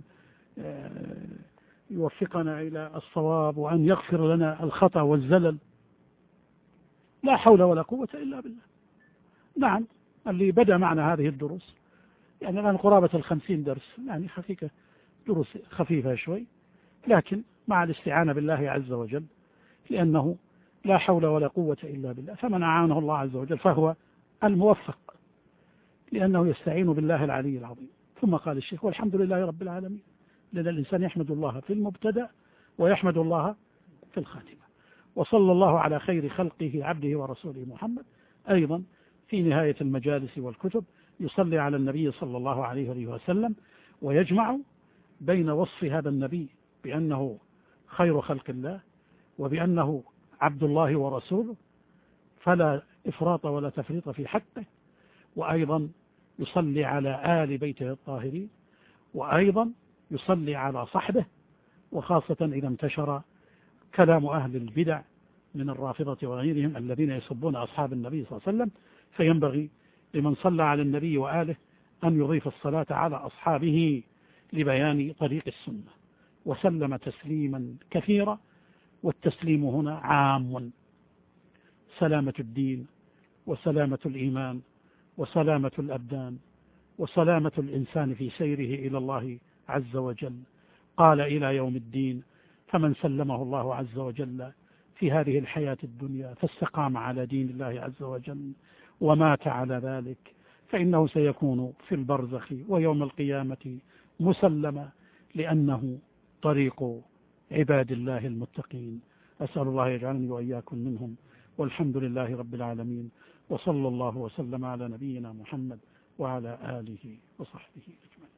يوفقنا إلى الصواب، وأن يغفر لنا الخطأ والزلل. لا حول ولا قوة إلا بالله. نعم، اللي بدأ معنا هذه الدروس يعني الآن قرابة الخمسين درس، يعني حقيقة دروس خفيفة شوي، لكن مع الاستعانة بالله عز وجل، لأنه لا حول ولا قوة إلا بالله. فمن أعانه الله عز وجل فهو الموفق، لأنه يستعين بالله العلي العظيم. ثم قال الشيخ: والحمد لله رب العالمين. لأن الإنسان يحمد الله في المبتدأ ويحمد الله في الخاتمة. وصلى الله على خير خلقه عبده ورسوله محمد أيضا في نهاية المجالس والكتب يصلي على النبي صلى الله عليه وسلم، ويجمع بين وصف هذا النبي بأنه خير خلق الله وبأنه عبد الله ورسوله، فلا إفراط ولا تفريط في حقه، وأيضا يصلي على آل بيته الطاهرين، وأيضا يصلي على صحبه، وخاصة إذا انتشر كلام أهل البدع من الرافضة وغيرهم الذين يسبون أصحاب النبي صلى الله عليه وسلم، فينبغي لمن صلى على النبي وآله أن يضيف الصلاة على أصحابه لبيان طريق السنة، وسلم تسليما كثيرا. والتسليم هنا عام: سلامة الدين، وسلامة الإيمان، وسلامة الأبدان، وسلامة الإنسان في سيره إلى الله عز وجل. قال: إلى يوم الدين. فمن سلمه الله عز وجل في هذه الحياة الدنيا فاستقام على دين الله عز وجل ومات على ذلك، فإنه سيكون في البرزخ ويوم القيامة مسلما، لأنه طريق عباد الله المتقين. أسأل الله يجعلني وإياكم منهم، والحمد لله رب العالمين، وصلى الله وسلم على نبينا محمد وعلى آله وصحبه أجمعين.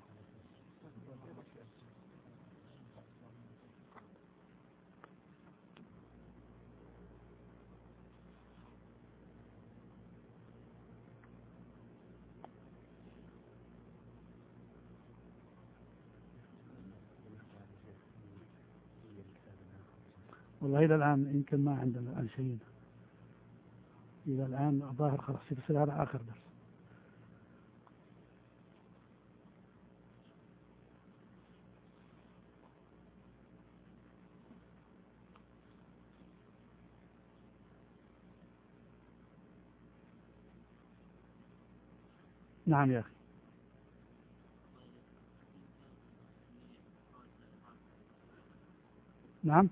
والله إلى الآن يمكن ما عندنا الآن شيء، إلى الآن ظاهر خلاص يصير هذا آخر درس. نعم يا أخي. نعم.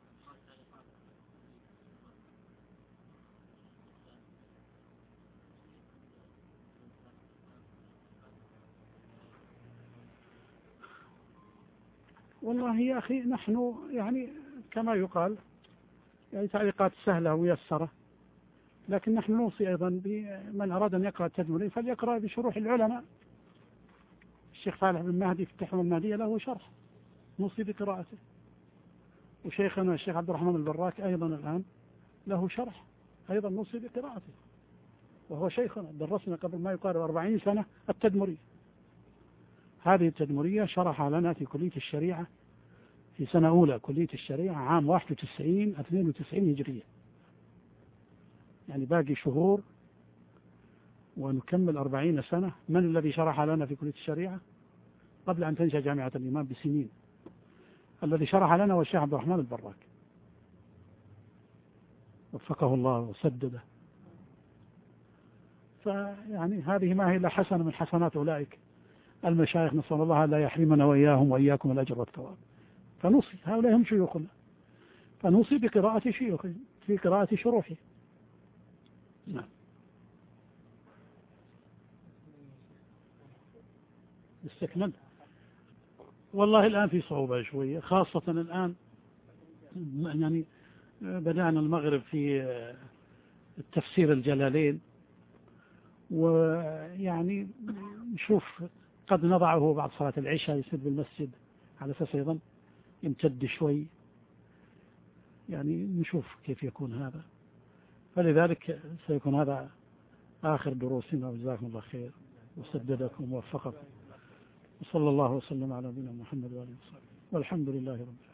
والله يا أخي نحن يعني كما يقال يعني تعليقات سهلة وميسرة، لكن نحن نوصي أيضا بمن أراد أن يقرأ التدمري فليقرأ بشروح العلماء. الشيخ صالح بن مهدي في التحوى المهدية له شرح، نوصي بقراءته. وشيخنا الشيخ عبد الرحمن البراك أيضا الآن له شرح، أيضا نوصي بقراءته، وهو شيخنا درسنا قبل ما يقارب أربعين سنة التدمري. هذه التدمرية شرح لنا في كلية الشريعة في سنة أولى كلية الشريعة عام واحد وتسعين اثنين وتسعين هجرية، يعني باقي شهور ونكمل أربعين سنة. من الذي شرح لنا في كلية الشريعة قبل أن تنشأ جامعة الإمام بسنين؟ الذي شرح لنا هو الشيخ عبد الرحمن البراك، وفقه الله وسدده. فيعني هذه ما هي إلا حسنة من حسنات أولئك المشايخ، نسأل الله لا يحرمنا وإياهم وإياكم الأجر والثواب. فنوصي، هؤلاء هم شيوخنا، فنوصي بقراءة شيوخهم في قراءة شروحه. نعم. استكمل. والله الآن في صعوبة شوية، خاصة الآن يعني بدأنا المغرب في التفسير الجلالين، ويعني نشوف قد نضعه بعد صلاة العشاء يصير بالمسجد على أساس أيضا يمتد شوي، يعني نشوف كيف يكون هذا. فلذلك سيكون هذا آخر دروسنا، وجزاكم الله خير وسددكم ووفقكم، وصلى الله وسلم على نبينا محمد وآله وصحبه، والحمد لله رب العالمين.